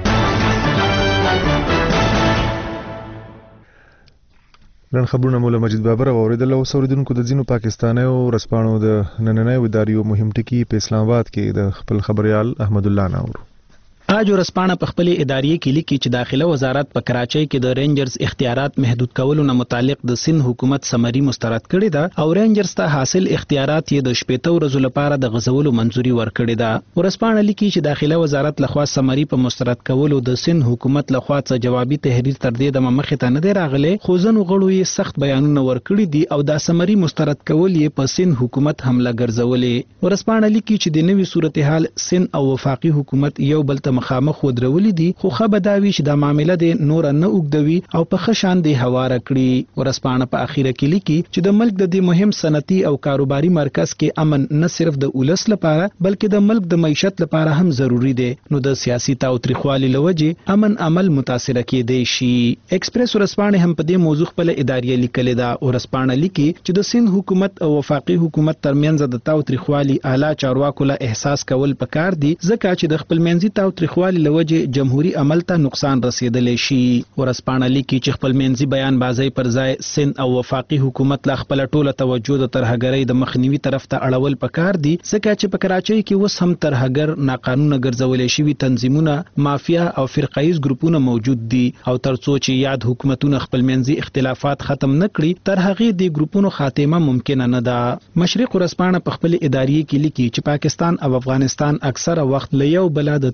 نن خبرونه مولا مجید بابر اوریدل او اوریدونکو د ځینو پاکستانیو ورسپانو د نننۍ وداریو مهم ټکی په اسلام آباد کې د خپل خبريال احمد الله ناور آج ورسپانه په خپل اداري کې لیکي چې داخله وزارت په کراچۍ کې د رینجرز اختیارات محدود کولو نه متعلق د سند حکومت سمري مسترد کړی ده او رینجرز ته حاصل اختیارات یې د شپږ ورځې لپاره د غزولو منځوري ورکړې ده. ورسپانه لیکي چې داخله وزارت لخوا سمري په مسترد کولو د سند حکومت لخوا څه جوابي تحریر تر دې د مخې ته نه دی راغلی خو ځینو غړو یې سخت بیانونه ورکړي دي او دا سمري مسترد کول یې په سند حکومت حمله ګرځولې. ورسپانه لیکي چې د نوي صورتحال سند او وفاقي حکومت یو بل ته مخامخ ودرولې دي خو خبر داوي چې د معاملې د نور نه اوګدوي او په خشان دی هواره کړی. ورسپانه په اخیره کې لیکي چې د ملک د دې مهم صنعتي او کاروباري مرکز کې امن نه صرف د اولس لپاره بلکې د ملک د معیشت لپاره هم ضروری دی نو د سیاسي تاوتریخوالي لوجه امن عمل متاثر کېدی شي. ایکسپریس ورسپانه هم په دې موضوع خپل اداري لیکل دا. ورسپانه لیکي چې د سند حکومت او وفاقي حکومت ترمنځ د تاوتریخوالي اعلی چارواکو له احساس کول پکار دي ځکه چې د خپل منځي تاوتریخوالي لوجه جمهوریت عمل ته نقصان رسیدلی شي. ورسپانه لیکي چې خپل منځي بیان بازی پر ځای سند او وفاقي حکومت لا خپل ټوله توجه د ترهګرۍ د مخنیوي طرف ته اړول پکار دي ځکه چې په کراچۍ کې اوس هم ترهګر ناقانونه ګرځولې شوي تنظیمونه مافیا او فرقایز ګروپونه موجود دي او ترڅو چې یاد حکومتونه خپل منځي اختلافات ختم نکړي تر هغه د ګروپونو خاتمه ممکن نه ده. مشرق ورسپانه په خپل اداري کې لیکي چې پاکستان او افغانستان اکثره وخت له یو بل د ترهګرو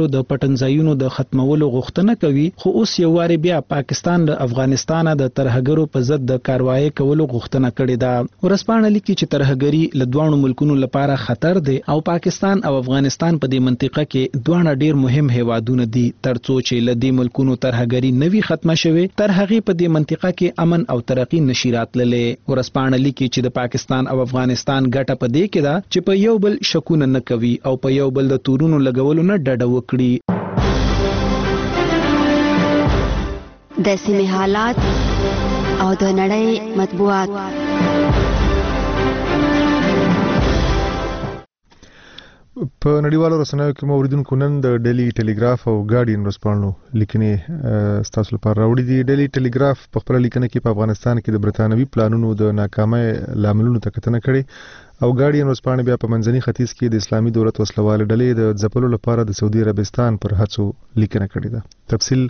ترهګرو د پټنځایونو د ختمولو غوښتنه کوي، خو اوس یو واری بیا پاکستان له افغانستان د ترهګرو په ضد د کاروایی کولو غوښتنه کړې ده. ورسپانه لیکي چې ترهګری له دوه ملکونو لپاره خطر دی او پاکستان او افغانستان په دې منطقه کې دوه ډیر مهم هیوادونه دي. ترڅو چې له دې ملکونو ترهګری نوي ختمه شوي، تر هغه په دې منطقه کې امن او ترقی نشي راتللی. ورسپانه لیکي چې د پاکستان او افغانستان ګټه په دې کې ده چې په یو بل شکونه نه کوي او په یو بل د تورونو لګولو نه ډډه وکړي. د سیمې حالات او د نړۍ مطبوعات. په نړیوالو رسنیو کې موریدونکو نن د ډیلی ټیلیګراف او ګارډین ورسپانلو لیکنې ستاسو لپاره راوړي دي. ډیلی ټیلیګراف په خپل لیکنه کې په افغانستان کې د برتانوي پلانونو د ناکامۍ لاملونو ته کتنه کړې او ګارډین ورسپانې بیا په منځني ختیځ کې د اسلامي دولت وسلوال ډلې د ځپلو لپاره د سعودي عربستان پر هڅو لیکنه کړې ده. تفصیل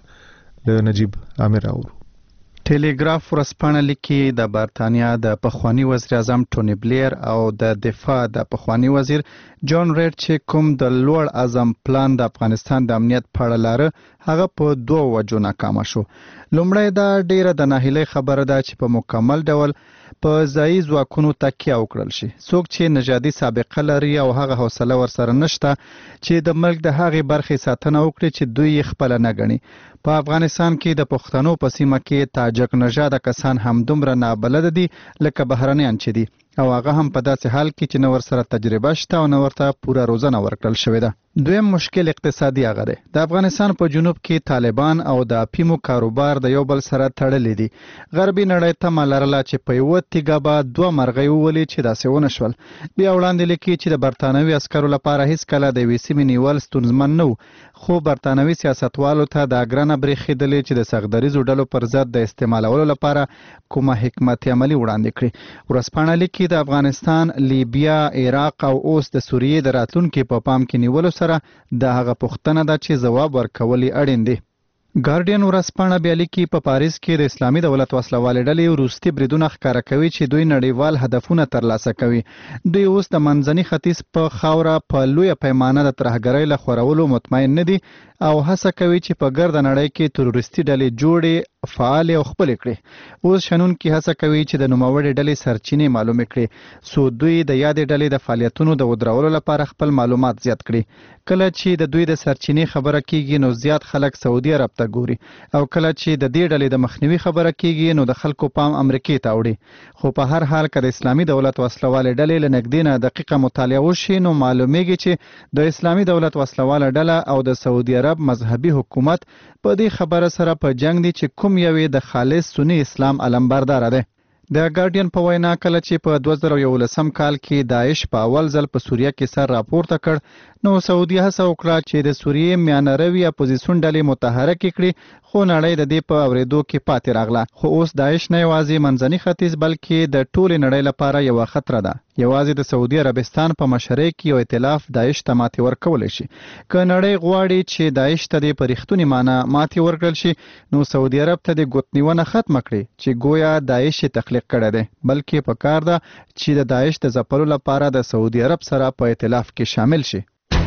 د نجیب عامر اورو. ټیلیګراف ورسپانه لیکي د برتانیا د پخوانی وزیر اعظم ټونی بلیر او د دفاع د پخوانی وزیر جان ریډ چې کوم د لوړ اعظم پلان د افغانستان د امنیت په اړه لاره هغه په دوه وجو ناکام شو. لومړی دا ډیره د ناهیلۍ خبره ده چې په مکمل ډول په ځایي ځواکونو تکیه وکړل شي. څوک چې نژادي سابقه لري او هغه حوصله ورسره نشته چې د ملک د هغې برخې ساتنه وکړي چې دوی یې خپله نه ګڼي. په افغانستان کې د پښتنو په سیمه کې تاجک نژاده کسان همدومره نابلده دي لکه بهرنیان چې دي او هغه هم په داسې حال کې چې نه ورسره تجربه شته او نه ورته پوره روزنه ورکړل شوې ده. دویم مشکل اقتصادي هغه دی. د افغانستان په جنوب کې طالبان او د افیمو کاروبار د یو بل سره تړلې دي. غربي نړۍ تمه لرله چې په یوه تیږه به دوه مرغۍ وولي چې داسې ونه شول. بیا وړاندې لیکي چې د برتانوي عسکرو لپاره هیڅکله د یوې سیمې نیول ستونزمن نه و، خو برتانوي سیاستوالو ته دا ګرانه برېښېدلې چې د سختدریزو ډلو پر ضد د استعمالولو لپاره کومه حکمت عملي وړاندې کړي. ورځپاڼه لیکي د افغانستان، لیبیا، عراق او اوس د سوریې د راتلونکي په پام کې نیولو سره د هغه پوښتنه ده چې ځواب ورکول اړین دي. ګارډین ورځپاڼه بیا لیکي په پاریس کې د اسلامي دولت وسلوالې ډلې وروستي بریدونه ښکاره کوي چې دوی نړیوال هدفونه ترلاسه کوي. دوی اوس د منځني ختیځ په خاوره په لویه پیمانه د ترهګرۍ له خورولو مطمئن نه دي او هڅه کوي چې په ګرده نړۍ کې تروریستي ډلې جوړې، فعالې او خپلې کړي. اوس شنونکي هڅه کوي چې د نوموړې ډلې سرچینې معلومې کړي څو دوی د یادې ډلې د فعالیتونو د ودرولو لپاره خپل معلومات زیات کړي. کله چې د دوی د سرچینې خبره کیږي نو زیات خلک سعودي عرب ته ګوري او کله چې د دې ډلې د مخنیوي خبره کیږي نو د خلکو پام امریکې ته اوړي. خو په هر حال که د اسلامي دولت وسلوالې ډلې له نږدې نه دقیقه مطالعه وشي نو معلومیږي چې د اسلامي دولت وسلواله ډله او د سعودي عرب مذهبي حکومت په دې خبره سره په جنگ دي چې کوم یوې د خالص سنی اسلام علمبردار دی. د ګارډین په وینا کله چې په دوه زره یولسم کال کې داعش په اول ځل په سوریه کې سر راپورته کړ نو سعودي هڅه وکړه چې د سوریې میانروي اپوزیسیون ډلې متحرک کړي، خو نړۍ د دې په اورېدو کې پاتې راغله. خو اوس داعش نه یوازې منځني ختیځ بلکې د ټولې نړۍ لپاره یوه خطر ده. یوازې د سعودي عربستان په مشرۍ کې یو ائتلاف داعش ته ماتې ورکولی شي. که نړۍ غواړي چې داعش ته د په رښتونې معنی ماتې ورکړل شي نو سعودي عرب ته د ګوتنیونه ختمه کړي چې گویا داعش یې تخلیق کړی دی، بلکې پکار ده چې د داعش د ځپلو لپاره د سعودي عرب سره په ائتلاف کې شامل شي.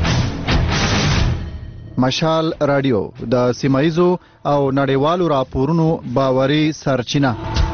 مشال رادیو د سیمایزو او نړیوالو راپورونو باوري سرچینه.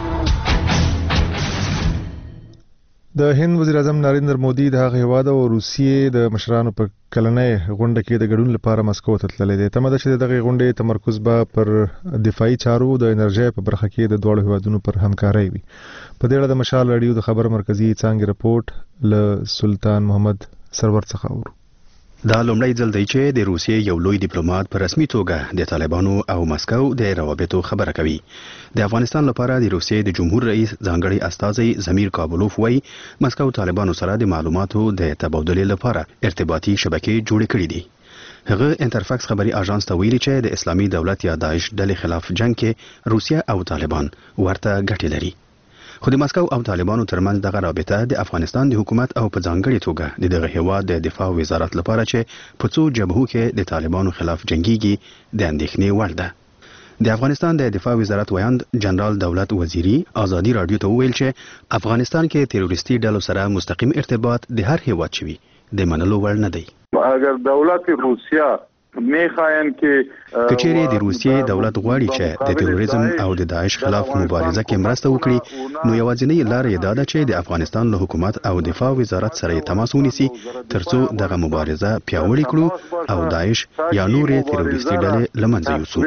د هند وزیر اعظم نریندر مودي د هغه هیواد او روسیې د مشرانو په کلنۍ غونډه کې د ګډون لپاره مسکو ته تللی دی. تمه ده چې دغه غونډې تمرکز به پر دفاعي چارو د انرژۍ په برخه کې د دواړو هیوادونو پر همکارۍ وي. په دې اړه د مشال رادیو د خبر مرکزي څانګې رپورټ له سلطان محمد سرور څخه اورو. دا لومړی ځل دی چې د روسیې یو لوی ډیپلوماټ په رسمي توګه د طالبانو او مسکو د روابطو خبره کوي. د افغانستان لپاره د روسیې د جمهور رئیس ځانګړي استازی زمیر کابلوف وایي مسکو طالبانو سره د معلوماتو د تبادلې لپاره ارتباطي شبکې جوړې کړې دي. هغه انټرفاکس خبري اژانس ته ویلي چې د اسلامي دولت یا داعش ډلې خلاف جنگ کې روسیه او طالبان ورته ګټې لري. خو د مسکو او طالبانو ترمنځ دغه رابطه د افغانستان د حکومت او په ځانګړي توګه د دغه هیواد د دفاع وزارت لپاره چې په څو جبهو کې د طالبانو خلاف جنگيږي د اندېښنې وړ ده. د افغانستان د دفاع وزارت ویاند جنرال دولت وزیری ازادي رادیو ته ویل چې افغانستان کې تروریستي ډلو سره مستقیم ارتباط د هر هیواد چوي د منلو وړ نه دی. اگر دولت روسیه میخواین که کچېرې د روسیې دولت غواړي چې د تروریزم او د داعش خلاف مبارزه کې مرسته وکړي نو یوازینی لار یې دا ده چې د افغانستان له حکومت او دفاع وزارت سره تماس ونیسي ترڅو دغه مبارزه پیاوړې کړو او داعش یا نورې تروریستي ډلې له منځه یوسو.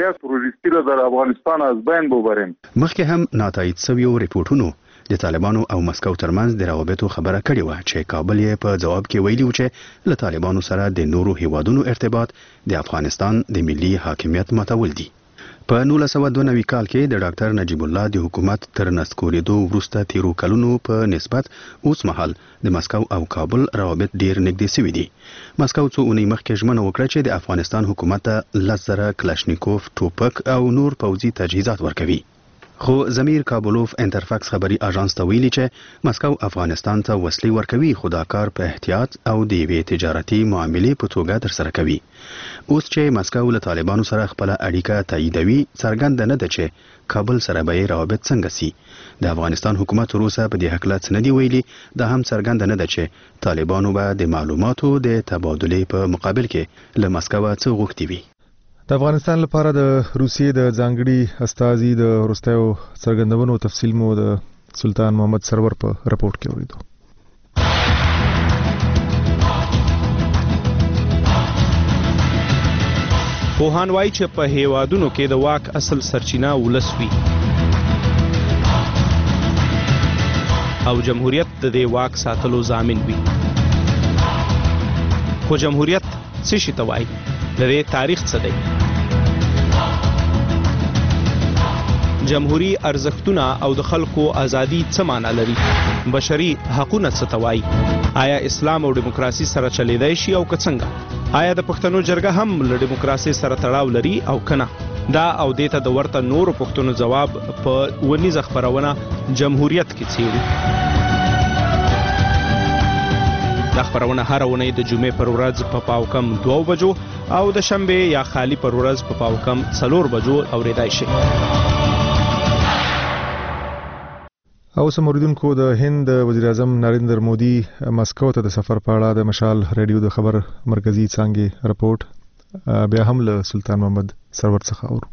مخکې هم ناتایید شویو ریپورټونو د طالبانو او مسکو ترمنځ د روابطو خبره کړې وه چې کابل یې په جواب کې ویلي و چې له طالبانو سره د نورو هیوادونو ارتباط د افغانستان د ملي حاکمیت ماتول دي. په نولس سوه دوه نوي کال کې د ډاکټر نجیب الله د حکومت تر نسکورېدو وروسته تیرو کلونو په نسبت اوس مهال د مسکو او کابل روابط ډیر نږدې شوي دي. مسکو څو اونۍ مخکې ژمنه وکړه چې د افغانستان حکومت ته لس زره کلاشینکوف ټوپک او نور پوځي تجهیزات ورکوي. خو زمیر کابلوف انټرفاکس خبري اژانس ته ویلي چې مسکو افغانستان ته وسلې ورکوي خو دا کار په احتیاط او د یوې تجارتي معاملې په توګه ترسره کوي. اوس چې مسکو له طالبانو سره خپل اړیکه تاییدوي څرګنده نه ده چې کابل سره به روابط څنګه سي. د افغانستان حکومت وروسته په دې هکله څه نه دي ویلي. دا هم څرګنده نه ده چې طالبانو به د معلوماتو د تبادلې په مقابل کې له مسکو څه غوښتي وي. د افغانستان لپاره د روسیې د ځانګړي استازي د وروستیو څرګندونو تفصیل مو د سلطان محمد سرور په رپورټ کې اوریدو. پوهان وایي چې په هیوادونو کې د واک اصل سرچینه ولس وي او جمهوریت د دې واک ساتلو ضامن وي. خو جمهوریت څه شي ته وایي؟ د دې تاریخ څه دی؟ جمهوری ارزښتونه او د خلکو ازادي څه معنا لري؟ بشري حقوقونه څه ته وایي؟ آیا اسلام او دیموکراسي سره چلیدای شي او که څنګه؟ آیا د پښتنو جرګه هم له دیموکراسي سره تړاو لري او کنه؟ دا او دې ته د ورته نورو پښتنو جواب په ونیزه خبرونه جمهوریت کې څیړي. دا خبرونه هر اونۍ د جمعې پر ورځ په پاو کم دوه بجو او د شنبه یا خالی پر ورځ په پاو کم څلور بجو اوریدای شي. او سموریدونکو د هند وزیر اعظم نریندر مودي مسکو ته د سفر په اړه د مشال ریډیو د خبر مرکزی څانګې رپورټ بیا هم له سلطان محمد سرور څخه اورو.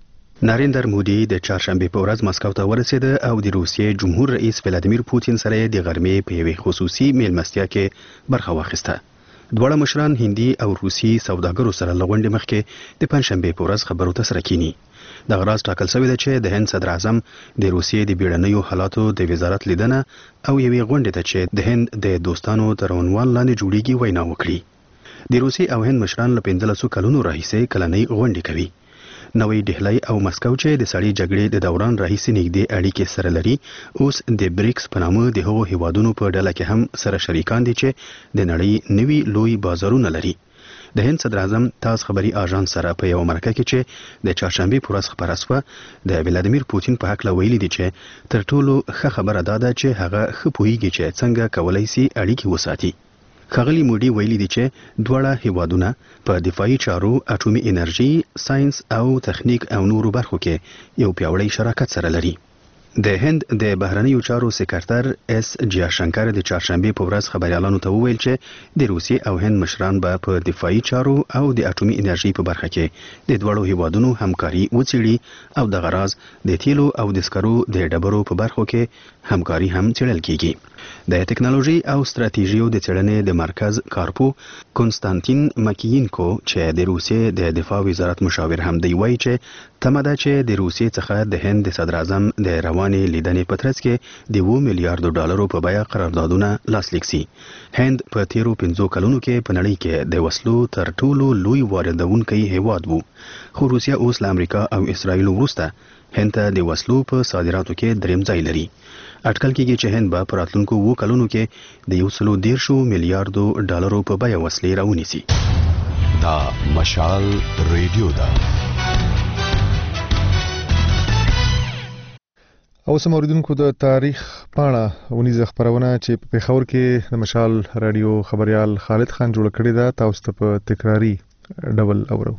نریندر مودي د چهارشنبه په ورځ مسکو ته ورسید او د روسیې جمهور رئیس ولادیمیر پوتین سره د غرمې په یوې خصوصي میلمستیا کې برخه واخیسته. دواړه مشران هندي او روسي سوداګرو سره لغونډې مخکې د پنځشنبه په ورځ خبرو ته سره کینی. د غراز ټاکل شوی دی چې د هند صدر اعظم د روسیې د بیړنیو حالاتو د وزارت لیدنه او یوې غونډې ته چې د هند د دوستانو تر عنوان لاندې جوړیږي وینا وکړي. د روسي او هند مشران له پنځلسو کلونو راهیسې کلنۍ غونډې کوي. نوې ډهلی او مسکو چې د سړې جګړې د دوران راهیسې نږدې اړیکې سره لري اوس د بریکس په نامه د هغو هیوادونو په ډله کې هم سره شریکان دي چې د نړۍ نوي لوی بازارونه لري. د هند صدر اعظم تاس خبري اژانس سره په یو مرکه کې چې د چهارشنبه پر ورځ خبره شوه د ولادیمیر پوتین په حق لا ویلي دي چې تر ټولو ښه خبره دا ده چې هغه ښه پوهیږي چې څنګه کولای شي اړیکې وساتي. ښاغلي مودي ویلي دي چې دواړه هیوادونه په دفاعي چارو، اټومي انرژي، ساينس او تخنیک او نورو برخو کې یو پیاوړی شراکت سره لري. د هند د بهرنیو چارو سکرټر اس جیاشنکر د چهارشنبه په ورځ خبريالانو ته وویل چې د روسي او هند مشران به په دفاعي چارو او د اټومي انرژي په برخه کې د دوړو هیوادونو همکاري وڅېړي او د غراز د تیلو او د سکرو د ډبرو په برخو کې همکاري هم څېړل کیږي. د ټکنالوژي او ستراتیژیو د څېړنې د مرکز کارپو کنستانتین مکینکو چې د روسیې د دفاع وزارت مشاور هم دی وایي چې تمه ده چې د روسیې څخه د هند د صدر اعظم د روانې لیدنې په ترڅ کې د اووه میلیارډو ډالرو په بیه قراردادونه لاسلیک سي. هند په تیرو پنځو کلونو کې په نړۍ کې د وسلو تر ټولو لوی واردونکی هیواد وو، خو روسیه اوس له امریکا او اسرایل وروسته هند ته د وسلو په صادراتو کې دریم ځای لري. اټکل کېږي چې هند به په راتلونکو اووه کلونو کې د یو سلو دیرشو میلیارډو ډالرو په بیه وسلې راونیسي. دا مشال ریډیو ده. او سموریدونکو د تاریخ پاڼه ونیزه خبرونه چې په پېښور کې د مشال رادیو خبريال خالد خان جوړ کړی دا تاسو ته په تکراری ډبل اورو.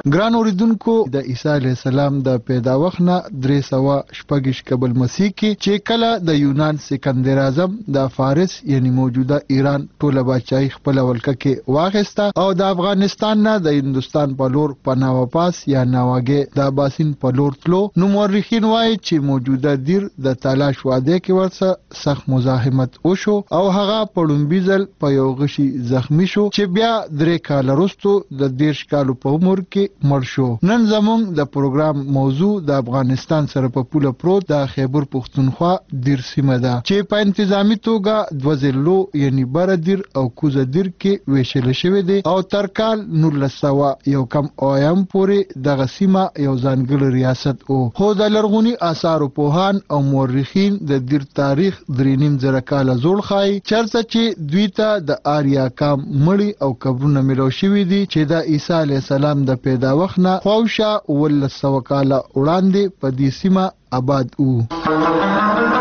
ګران اوریدونکو د عیسی علی السلام د پیداوخت نه درې سوه شپږ قبل مسیح کې چې کله د یونان سکندر اعظم د فارس یعنی موجوده ایران ټوله بادشاہي خپل ولکه کې واغسته او د افغانستان نه د هندستان په لور په ناواپاس یا ناواګه د باسین په لور تلو، نو مورخین وایي چې موجوده دیر د تلاش واده کې ورسره سخت مزاحمت وشو او هغه په لومبي ځل په یو غشي زخمی شو چې بیا درې کال وروسته د دیرش کالو په عمر کې مړ شو. نن زموږ د پروګرام موضوع د افغانستان سره په پوله پروت د خیبر پښتونخوا دیر سیمه ده چې په انتظامی توګه دوه ضلعو یعنی بره دیر او کوزه دیر کې ویشل شوی دی او تر کال نولس سوه یو کم اویایم پورې دغه سیمه یو ځانګړی ریاست و. خو د لرغوني آثارو پوهان او مورخین د دیر تاریخ درې نیم زره کاله زوړ ښایي، چېرته چې دوی ته د آریا کام مړي او قبرونه میلاو شوي دي چې د عیسی علیه السلام د پیداوخت نه خواوشا اوولس سوه کاله وړاندې په دې سیمه آباد وو.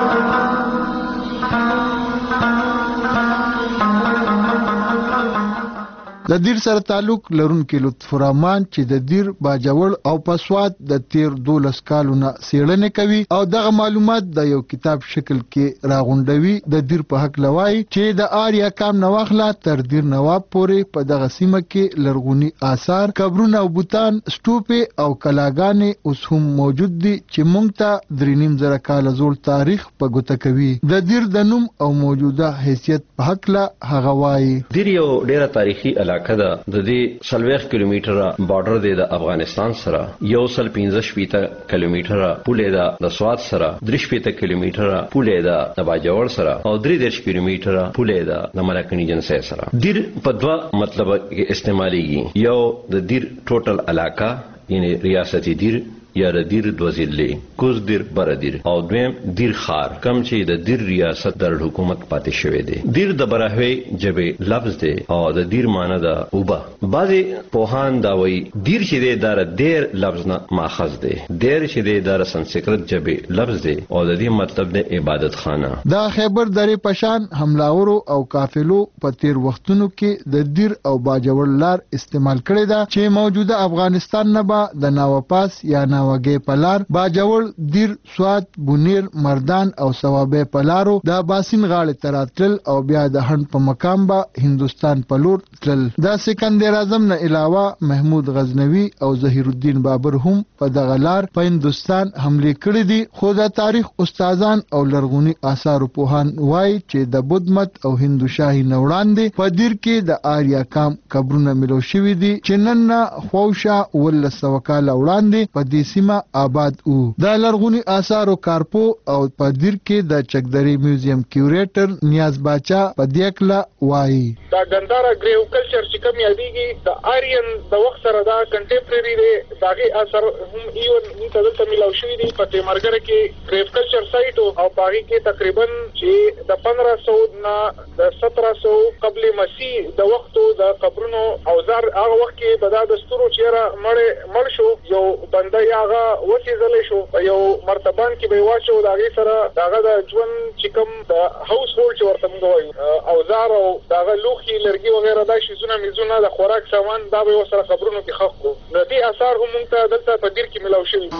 د دیر سره تعلق لرونکي لطف الرحمن چې د دیر باجوړ او پسواد د تیر دولس کالونه څېړنې کوي او دغه معلومات د یو کتاب شکل کې راغونډوي. د دیر په حق لوي چې د آریا کام نواخله تر دیر نواب پورې په دغه سیمه کې لرغوني آثار، قبرونه او بوتان، سټوپې او کلاګانې اوس هم موجود دي چې موږ ته درې نیم زره کاله زوړ تاریخ په ګوته کوي. د دیر د نوم او موجوده حیثیت په حق له هغه وایي. دیر یو ډیره تاریخي علاقه ده. د دې څلوېښت کیلومتره بارډر دی د افغانستان سره، یو سل پنځه شپېته کیلومتره پوله ده د سوات سره، درې شپېته کیلومتره پوله ده د باجوړ سره او درې دېرش کیلومتره پوله ده د ملکني جنسي سره. دیر په دوه مطلب کې استعماليږي، یو د دیر ټوټل علاقه یعنی ریاستي دیر یا د دیر دوه ضلعې کوز دیر بره دیر او دویم دیر خار کم چې د دیر ریاست در حکومت پاتې شوی دی. دیر د براهوی جبې لفظ دی او د دیر معنی ده اوبه. بعضې پوهان دا وایي دیر چې دی دا د دیر لفظ نه ماخذ دی، دیر چې دی دا د سنسکرت جبې لفظ دی او د دې مطلب دی عبادت خانه. د خیبر درې پشان حملاورو او قافلو په تیر وختونو کې د دیر او باجوړ لار استعمال کړې ده چې موجوده افغانستان نه به د ناواپاس یا وګي پلار، باجوړ، دیر، سوات، بونیر، مردان او ثوابه پلارو د باسین غاړه تراتل او بیا د هند په مقام به هندستان په لور تل. د سکندر اعظم نه علاوه محمود غزنوي او ظهیر الدین بابر هم په دغه لار په هندستان حمله کړې دي. خو د تاریخ استادان او لرغوني آثارو پوهان وایي چې د بودھ مت او هندو شاهي نه وړاندې په دیر کې د آریا کام قبرونه ملو شوي دي چې نن نه خوشا اوولس سوه کاله وړاندې په دې سیمه آباد وو. د لرغوني آثارو کارپو او په دیر کې د چکدري میوزیم کیوریټر نیاز باچا په دې کله وایي دا ګندارا ګریو کلچر چې کوم یادېږي د آریان د وخت سره دا کنټمپرری دی، داغه اثر هم ایون نیته دلته ملاو شوي دي په تیمرګره کې ګریو کلچر سایت او باغی کې تقریبا چې د پندرہ سو نه د سترہ سو قبل مسیح د وختو د قبرونو اوزار هغه وخت کې بدا دستورو چیرې مړ مړ شو یو بنده هغه وسیزلې شو په یو مرتبان کې به واچو داغه سره داغه د ژوند چې کوم د هاوس هولډ چې ورته موږ وایو اوزار او داغه لوخي لرګي وغیرہ دا شیزونه میزونه د خوراک سامان دا به وسره قبرونو کې خښ کو. د دې اثار هم موږ ته دلته په دیر کې ملاو شوي.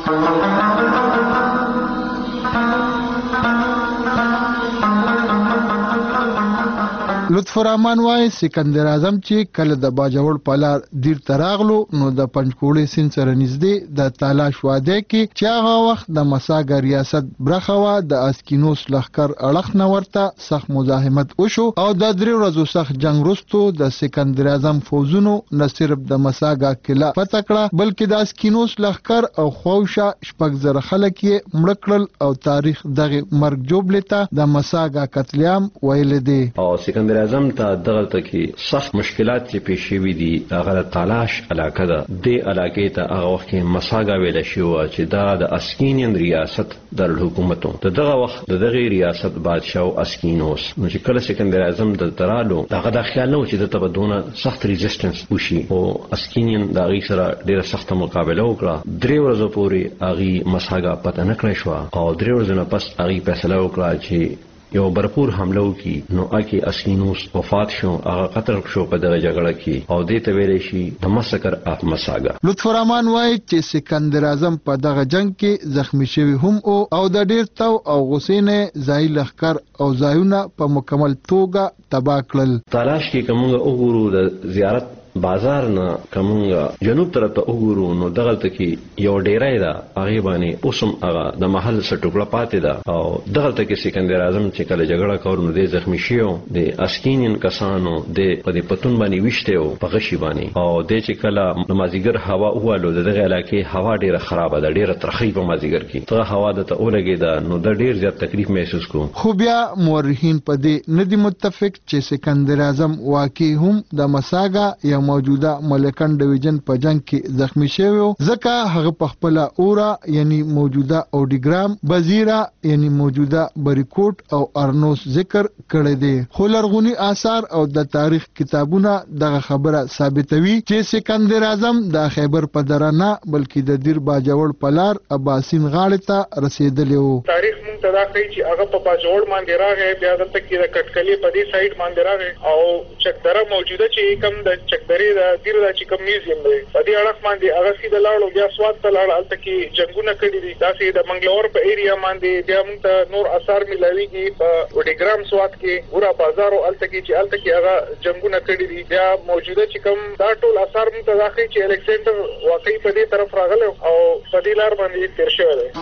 لطف الرحمن وای سکندر اعظم چې کله د باجوړ پلار دیر تراغلو نو د پنځکوړې سین سره نږدې د تالاش واده کې چې هغه وخت د مساګر ریاست برخوا د اسکینوس لخر اړخ نه ورته سخت مزاحمت وشو او د درې ورځو سخت جنگ وروسته د سکندر اعظم فوجونو نه صرف د مساګا قلعه فتح کړه بلکې د اسکینوس لخر او خوشا شپږ زره خلک یې مړ کړل او تاریخ دغه مرګ جوړلته د مساګا قتلعام ویل دي. او سکندر اعظم ته دغه تکي سخت مشکلات چې پیښ شوي دي هغه تالاش علاقه ده. د علاقې ته هغه وخت کې مساګا ویل شو چې دا د اسکینین ریاست در حکومتو د دغه وخت د دغه ریاست بادشاہ اسکینوس نو چې کله سکندر اعظم د ترالو دغه د خیال نو چې د تبدونه سخت ریزिस्टنس وشي او اسکینین د غي سره ډیره سخت مقابله وکړه. درې ورځې پورې هغه مساګا پته نه کړی شو او درې ورځې نه پس هغه فیصله وکړه چې یو برپور حمله وکي نو اکی اسکینوس وفات شو هغه قتل شو په دغه جګړه کې او دې ته ویل شي د مسکر اف مساګا. لطف الرحمن وایي چې سکندر اعظم په دغه جنگ کې زخمی شوی هم او او د ډیر تو او غسینه ځای لخر او ځایونه په مکمل توګه تباہ کړل. تلاش کې کومه وګورو د زیارت بازار نه کومه جنوب طرف ته وګورو نو دغه ته کې یو ډیرای دا هغه باندې اوسم هغه د محل سټوکړه پاتې ده او دغه ته کې سکندر اعظم چې کله جګړه کور نو د زخمی شیو د اسکینین کسانو د په دې پتون باندې وشته او په غشي باندې او د چې کله نمازیګر هوا اوالو دغه علاقې هوا ډیره خراب ده ډیره ترخی په مازیګر کې ته هوا د ته اولګي ده نو د ډیر زیات تکلیف محسوس کو. خو بیا مورخین په دې ندي متفق چې سکندر اعظم واقعي هم د مساګا یا موجوده ملکن ډیویژن په جنگ کې زخمی شوی ځکه هغه په خپل اورا یعنی موجوده اوډیګرام بزیرا یعنی موجوده بریکوټ او ارنوس ذکر کړی دی. خو لرغونی آثار او د تاریخ کتابونه دغه خبره ثابتوي چې سکندر اعظم د خیبر په دره نه بلکې د دیر باجوړ پلار اباسین غاړه ته رسیدلی و. تاریخ مونږ ته دا کوي چې هغه په باجوړ باندې راغی بیا دلته کې د کټکلی په دې سایډ باندې راغی او چکدره موجوده چې کم د چکدرې د دیر د چې کوم میوزیم دی په دې اړه باندې هغه سیده لاړو بیا سواد ته لاړ الته کې جنگونه کړي دي داسې د منګلور په ایریا باندې بیا موږ ته نور اثار ملاويږي په وډیګرام سواد کې ورا بازار او الته کې چې الته کې هغه جنگونه کړي دي بیا موجوده چې کوم دا ټول اثار موږ ته راځي چې الکسندر واقعي په دې طرف راغله او په دې لار باندې تیر شوی دی.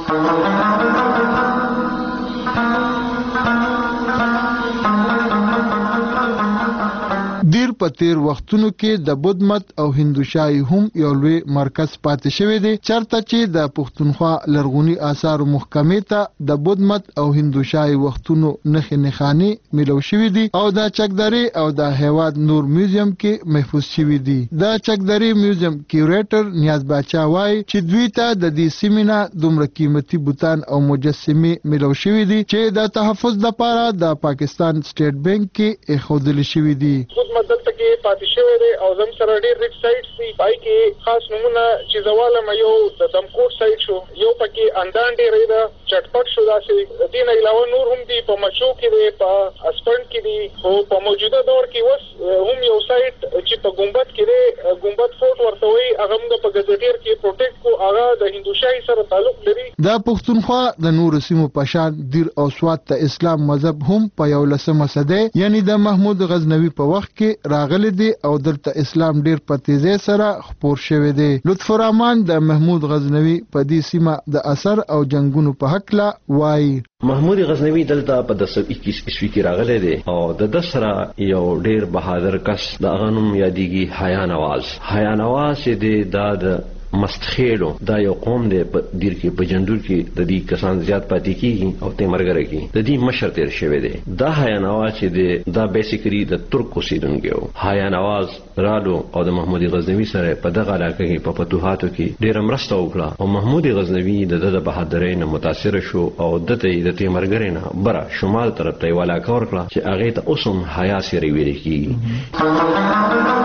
دیر په تیر وختونو کې د بودمت او هندوشاهي هم یو لوی مرکز پاتې شوی دی چرته چې د پښتونخوا لرغونی آثار محکمې ته د بودمت او هندوشاهي وختونو نخې نخاني ملو شوی دي او د چکدري او د هیواد نور میوزیم کې محفوظ شوی دي. د چکدري میوزیم کیوریټر نیاز باچا وایي چې دوی ته د دې سیمینه دومره قیمتي بوتان او مجسمې ملو شوی دي چې د تحفظ لپاره د پاکستان سټیټ بانک کې اخودل شوی دي. دلته کې پاتې شوی دی او زم سره ډېر ریک سایټس دي پای کې خاص نمونه چې زواله یو د دمکوټ سایټ شو یو پکې اندان ډېرې ده چټپټ شو داسې دین علاوه نور هم دي په مچو کې دي په اسپنډ کې دي خو په موجوده دور کې اوس هم یو سایټ چې په ګمبد کې دی ګمبد فورټ ورته وایي هغه موږ په ګزټیر کې پروټیکټ کو هغه د هندوشاهي سره تعلق لري. د پښتونخوا د نورو سیمو په شان دیر او سوات ته اسلام مذهب هم په یولسمه صدۍ یعنی د محمود غزنوي په وخت کې راغلي دي او دلته اسلام ډیر په تیزی سره خپور شوی دی. لطف الرحمن د محمود غزنوي په دې سیمه د اثر او جنگونو په حق لا وایي. محمود غزنوي دلته په د سو اکیس عیسوي کې راغلی دی او د د سره یو ډیر بهادر کس د غنوم یادېږي حیا نواز. حیا نواز چې دی دا د مستخیلو دا یو قوم دی په دیر کې په جندول کې د دې کسان زیات پاتې کیږي او تیمرګره کې د دې مشر تیر شوی دی. دا حیا نواز چې دی دا بیسیکلی د ترک اوسیدونکی و. حیا نواز رالو او د محمود غزنوي سره په دغه علاقه کې په فتوحاتو کې ډیر مرسته وکړه او محمود غزنوي د د بهادرۍ نه متاثر شو او د ته د تیمرګرې نه بره شمال طرف ته ولا کور کړه چې هغه ته اوسم حیا سره ویل کیږي.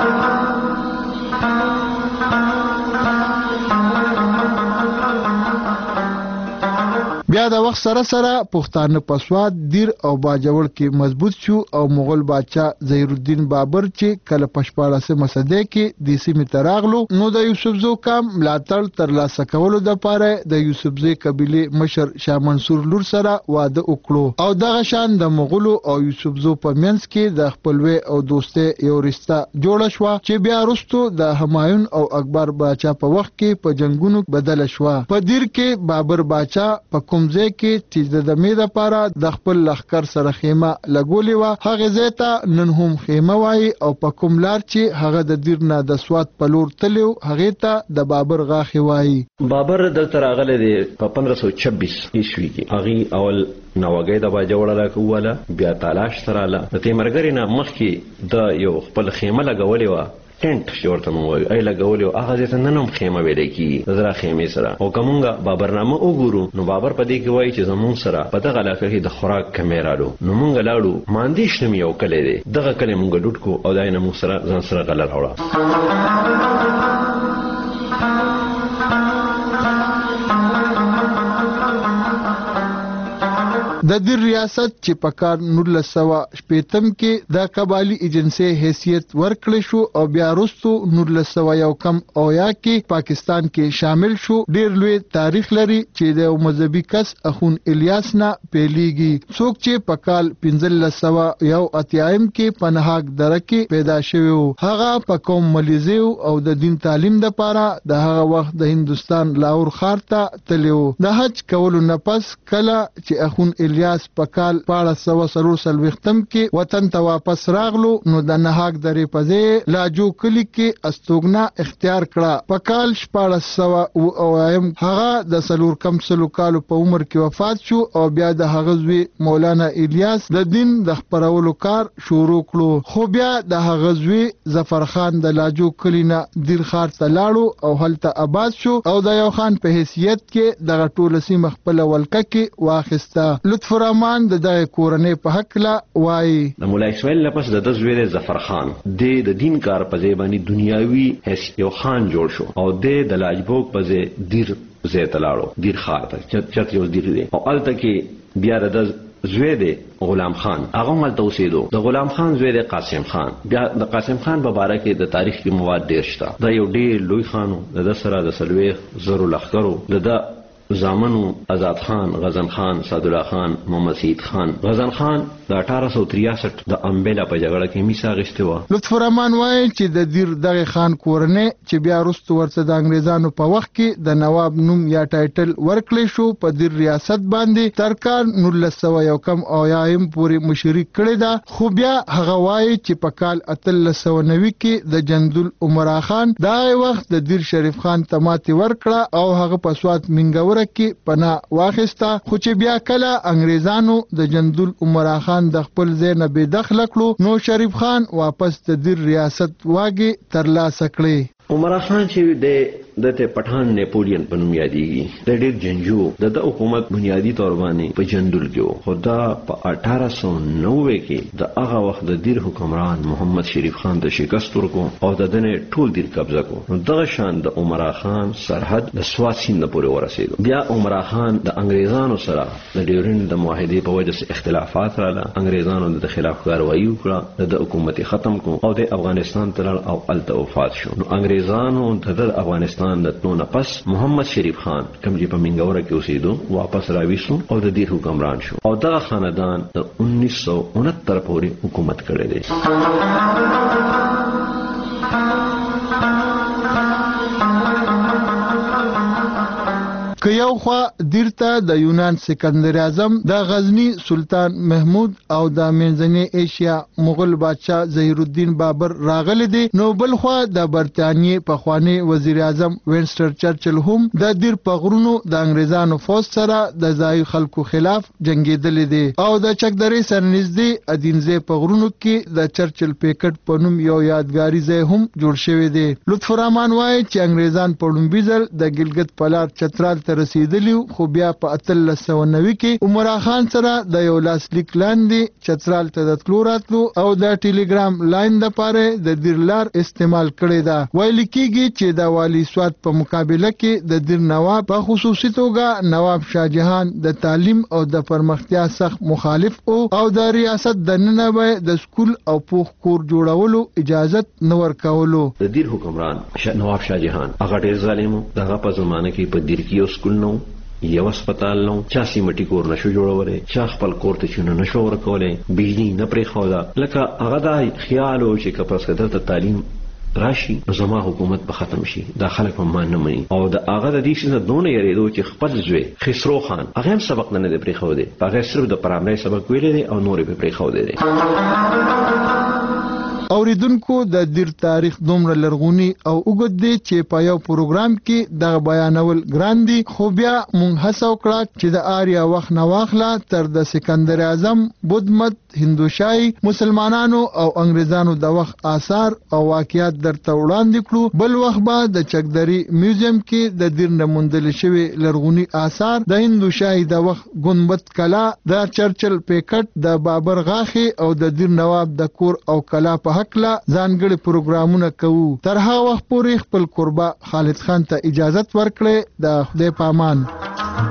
بیا د وخت سره سره پښتانه په سواد دیر او باجوړ کې مضبوط شو او مغول بادشاہ ظهیر الدین بابر چې کله په شپاړسمه صدۍ کې د سیمې ته راغلو نو د یوسفزو قوم ملاتړ ترلاسه کولو لپاره د یوسفزي قبیله مشر شاه منصور لور سره واده وکړو او دغه شان د مغولو او یوسفزو په منځ کې د خپلوي او دوستۍ یو رشتہ جوړه شو چې بیا وروسته د همایون او اکبر بادشاہ په وخت کې په جنگونو بدل شو. په دیر کې بابر بادشاہ په ځای کې چې د مې لپاره د خپل لخر سره خیمه لګولې و هغه ځای ته نن هم خیمه وای او په کوم لار چې هغه د دیر نه د سواد په لور تلو هغه ته د بابر غاخي وای. بابر دلته راغلی دی په پندرہ سو چھبیس عیسوي کې. هغه اول نوګي د باجوړه راکواله بیا تلاش سره لا د تیمرګری نه مخکې د یو خپل خیمه لګولې و ټینټ شورته مو وای ای لګولې او هغه ځته ننم خیمه ویل کی زرا خیمه سره او کومګه بابرنامه وګورو نو بابر په دې کې وای چې زمون سره په دغه علاقه کې د خوراک کمیرالو نو مونږ لاړو ماندیش نم یو کله دی دغه کله مونږ ډوټ کو او داینه مو سره ځان سره غلر راوړه. د دیر ریاست چې په کال نولس سوه شپېتم کې د قبایلي ایجنسي حیثیت ورکړی شو او بیا وروستو نولس سوه یو کم اویا کې پاکستان کې شامل شو. ډیر لوی تاریخ لري چې د یو مذهبي کس اخون الیاس نه پیلیږي، څوک چې په کال پنځلس سوه یو اتیایم کې په نهاک دره کې پیدا شوی و. هغه په قوم ملیزي او د دین تعلیم د پاره د هغه وخت د هندستان لاهور ښار ته تللی و. د حج کولو نه پس کله چې اخون الیاس په کال شپاړس سوه څلور څلوېښتم کې وطن ته واپس راغلو نو د نهاک درې په ځای لاجو کلي کې استوګنه اختیار کړه. په کال شپاړس سوه اویایم هغه د څلور کم سلو کالو په عمر کې وفات شو او بیا د هغه زوی مولانا الیاس د دین د خپرولو کار شروع کړو. خو بیا د هغه زوی ظفر خان د لاجو کلي نه دیر ښار ته لاړو او هلته آباد شو او د یو خان په حیثیت کې دغه ټوله سیمه خپله ولکه کې واخیسته. لطف الرحمن د دغه کورنۍ په هکله وایي د مولا اسماعیل نه پس د ده زوی ظفر خان د د دین کار په ځای باندې دنیاوي حیثیت یو خان جوړ شو او د د لاجبوک په ځای دیر ځای ته لاړو، دیر ښار ته چت یو دیر دی او هلته کې بیا د زوی دی غلام خان هغه هم هلته اوسېدو. د غلام خان زوی دی قاسم خان. بیا د قاسم خان په باره کې د تاریخ کې مواد ډېر شته. دا یو ډېر لوی خان و، د ده سره د څلوېښت زرو لښکرو د ده زامنو آزاد خان، غزن خان، سعدالله خان، محمد سعید خان. غزن خان د اٹھارہ سو تریاسٹھ د امبیلا په جګړه کې میسا اخیستې وه. لطف الرحمن وایي چې د دیر دغه خان کورنۍ چې بیا وروسته ورته د انګریزانو په وخت کې د نواب نوم یا ټایټل ورکړی شو په دیر ریاست باندې تر کال نولس سوه یو کم اویایم پورې مشري کړې ده. خو بیا هغه وایي چې په کال اتلس سوه نوي کې د جندل عمرا خان دغه وخت د دیر شریف خان ته ماتې ورکړه او هغه په سوات منګوره کې پناه واخیسته. خو چې بیا کله انګریزانو د جندل عمرا خان د خپل ځای نه بې دخله کړو نو شریف خان واپس د دیر ریاست واګې ترلاسه کړې. عمرا خان چې د دته پټان نیپولین په نوم یادېږي، د ډېر جنجو د د حکومت بنیادی طور باندې په جندل کې و. خو دا په اٹھارہ سو نوے کې د هغه وخت د دیر حکمران محمد شریف خان د شکست ورکړو او د دنه ټول دیر قبضه کو. نو دغه شان د عمرا خان سرحد د سوات سیند پورې ورسېدو. بیا عمرا خان د انګریزانو سره د ډیورند د معاهدې په وجه سره اختلافات رااله، انګریزانو د خلاف کاروایی وکړه، د حکومت ختم کو او د افغانستان ته لاړ او الته وفات شو. نو انګریزانو د افغانستان د تنو نه پس محمد شریف خان کوم چې په منګوره کې اوسېدو واپس راویسو او د دې حکمران شو او دغه خاندان د انیس سو انہتر پورې حکومت کړی دی. که یو خوا دیر ته د یونان سکندر اعظم، د غزنی سلطان محمود او د منځنۍ ایشیا مغل بادشاه ظهیر الدین بابر راغلی دی، نو بل خوا د برطانیې پخوانی وزیر اعظم وینسټن چرچل هم د دیر په غرونو د انګریزانو فوج سره د ځایي خلکو خلاف جنګېدلی دی او د چکدرې سره نږدې ادینځای په غرونو کې د چرچل پیکټ په نوم یو یادګاري ځای هم جوړ شوی دی. لطف الرحمن وایي چې انګریزان په لومبي ځل د ګلګت په لار چترال رسیدلی، خو بیا په اتلس سوه نوي کې عمرا خان سره د یو لاسلیک لاندې چترال ته د تلو راتلو او د ټیلیګرام لاین دپاره د دیر لار استعمال کړې ده. ویل کېږي چې د والي سوات په مقابله کې د دیر نواب په خصوصي توګه نواب شاه جهان د تعلیم او د پرمختیا سخت مخالف او د ریاست دننه به د سکول او پوخ کور جوړولو اجازت نه ورکولو. د دیر حکمران نواب شاه جهان هغه ډېر ظالم و. دغه په زمانه کې په دیر کې یو سکول نو، یو اسپتال نو، چا سیمټي کور نشو جوړولی، چا خپل کور ته چونه نشو ورکولی، بجلی نه پرېښوده. لکه هغه دا خیال و چې که پس که دلته تعلیم راشي نو زما حکومت به ختم شي، دا خلک به ما نه مني. او د هغه د دې څه نه دونه یېرېدو چې خپل زوی خسرو خان هغه هم سبق نه دی پرېښودی، هغه صرف د پرایمري سبق ویلی دی او نور یې پرې پرېښودی دی. اوریدونکو د دیر تاریخ دومره لرغونی او اوږد دی چې په یو پروګرام کې دغه بیانول ګران دي، خو بیا مونږ هڅه وکړه چې د آریا وخت نه واخله تر د سکندر اعظم، بودمت، هندوشاهي، مسلمانانو او انګریزانو د وخت آثار او واقعیات درته وړاندې کړو. بل وخت به د چکدري میوزیم کې د دیر نه موندل شوي لرغوني آثار، د هندوشاهي د وخت ګنبد کلا، د چرچل پیکټ، د بابر غاښې او د دیر نواب د کور او کلا په حقله ځانګړي پروګرامونه کوو. تر هغه وخت پورې خپل کوربه خالد خان ته اجازت ورکړئ. د خدای په امان.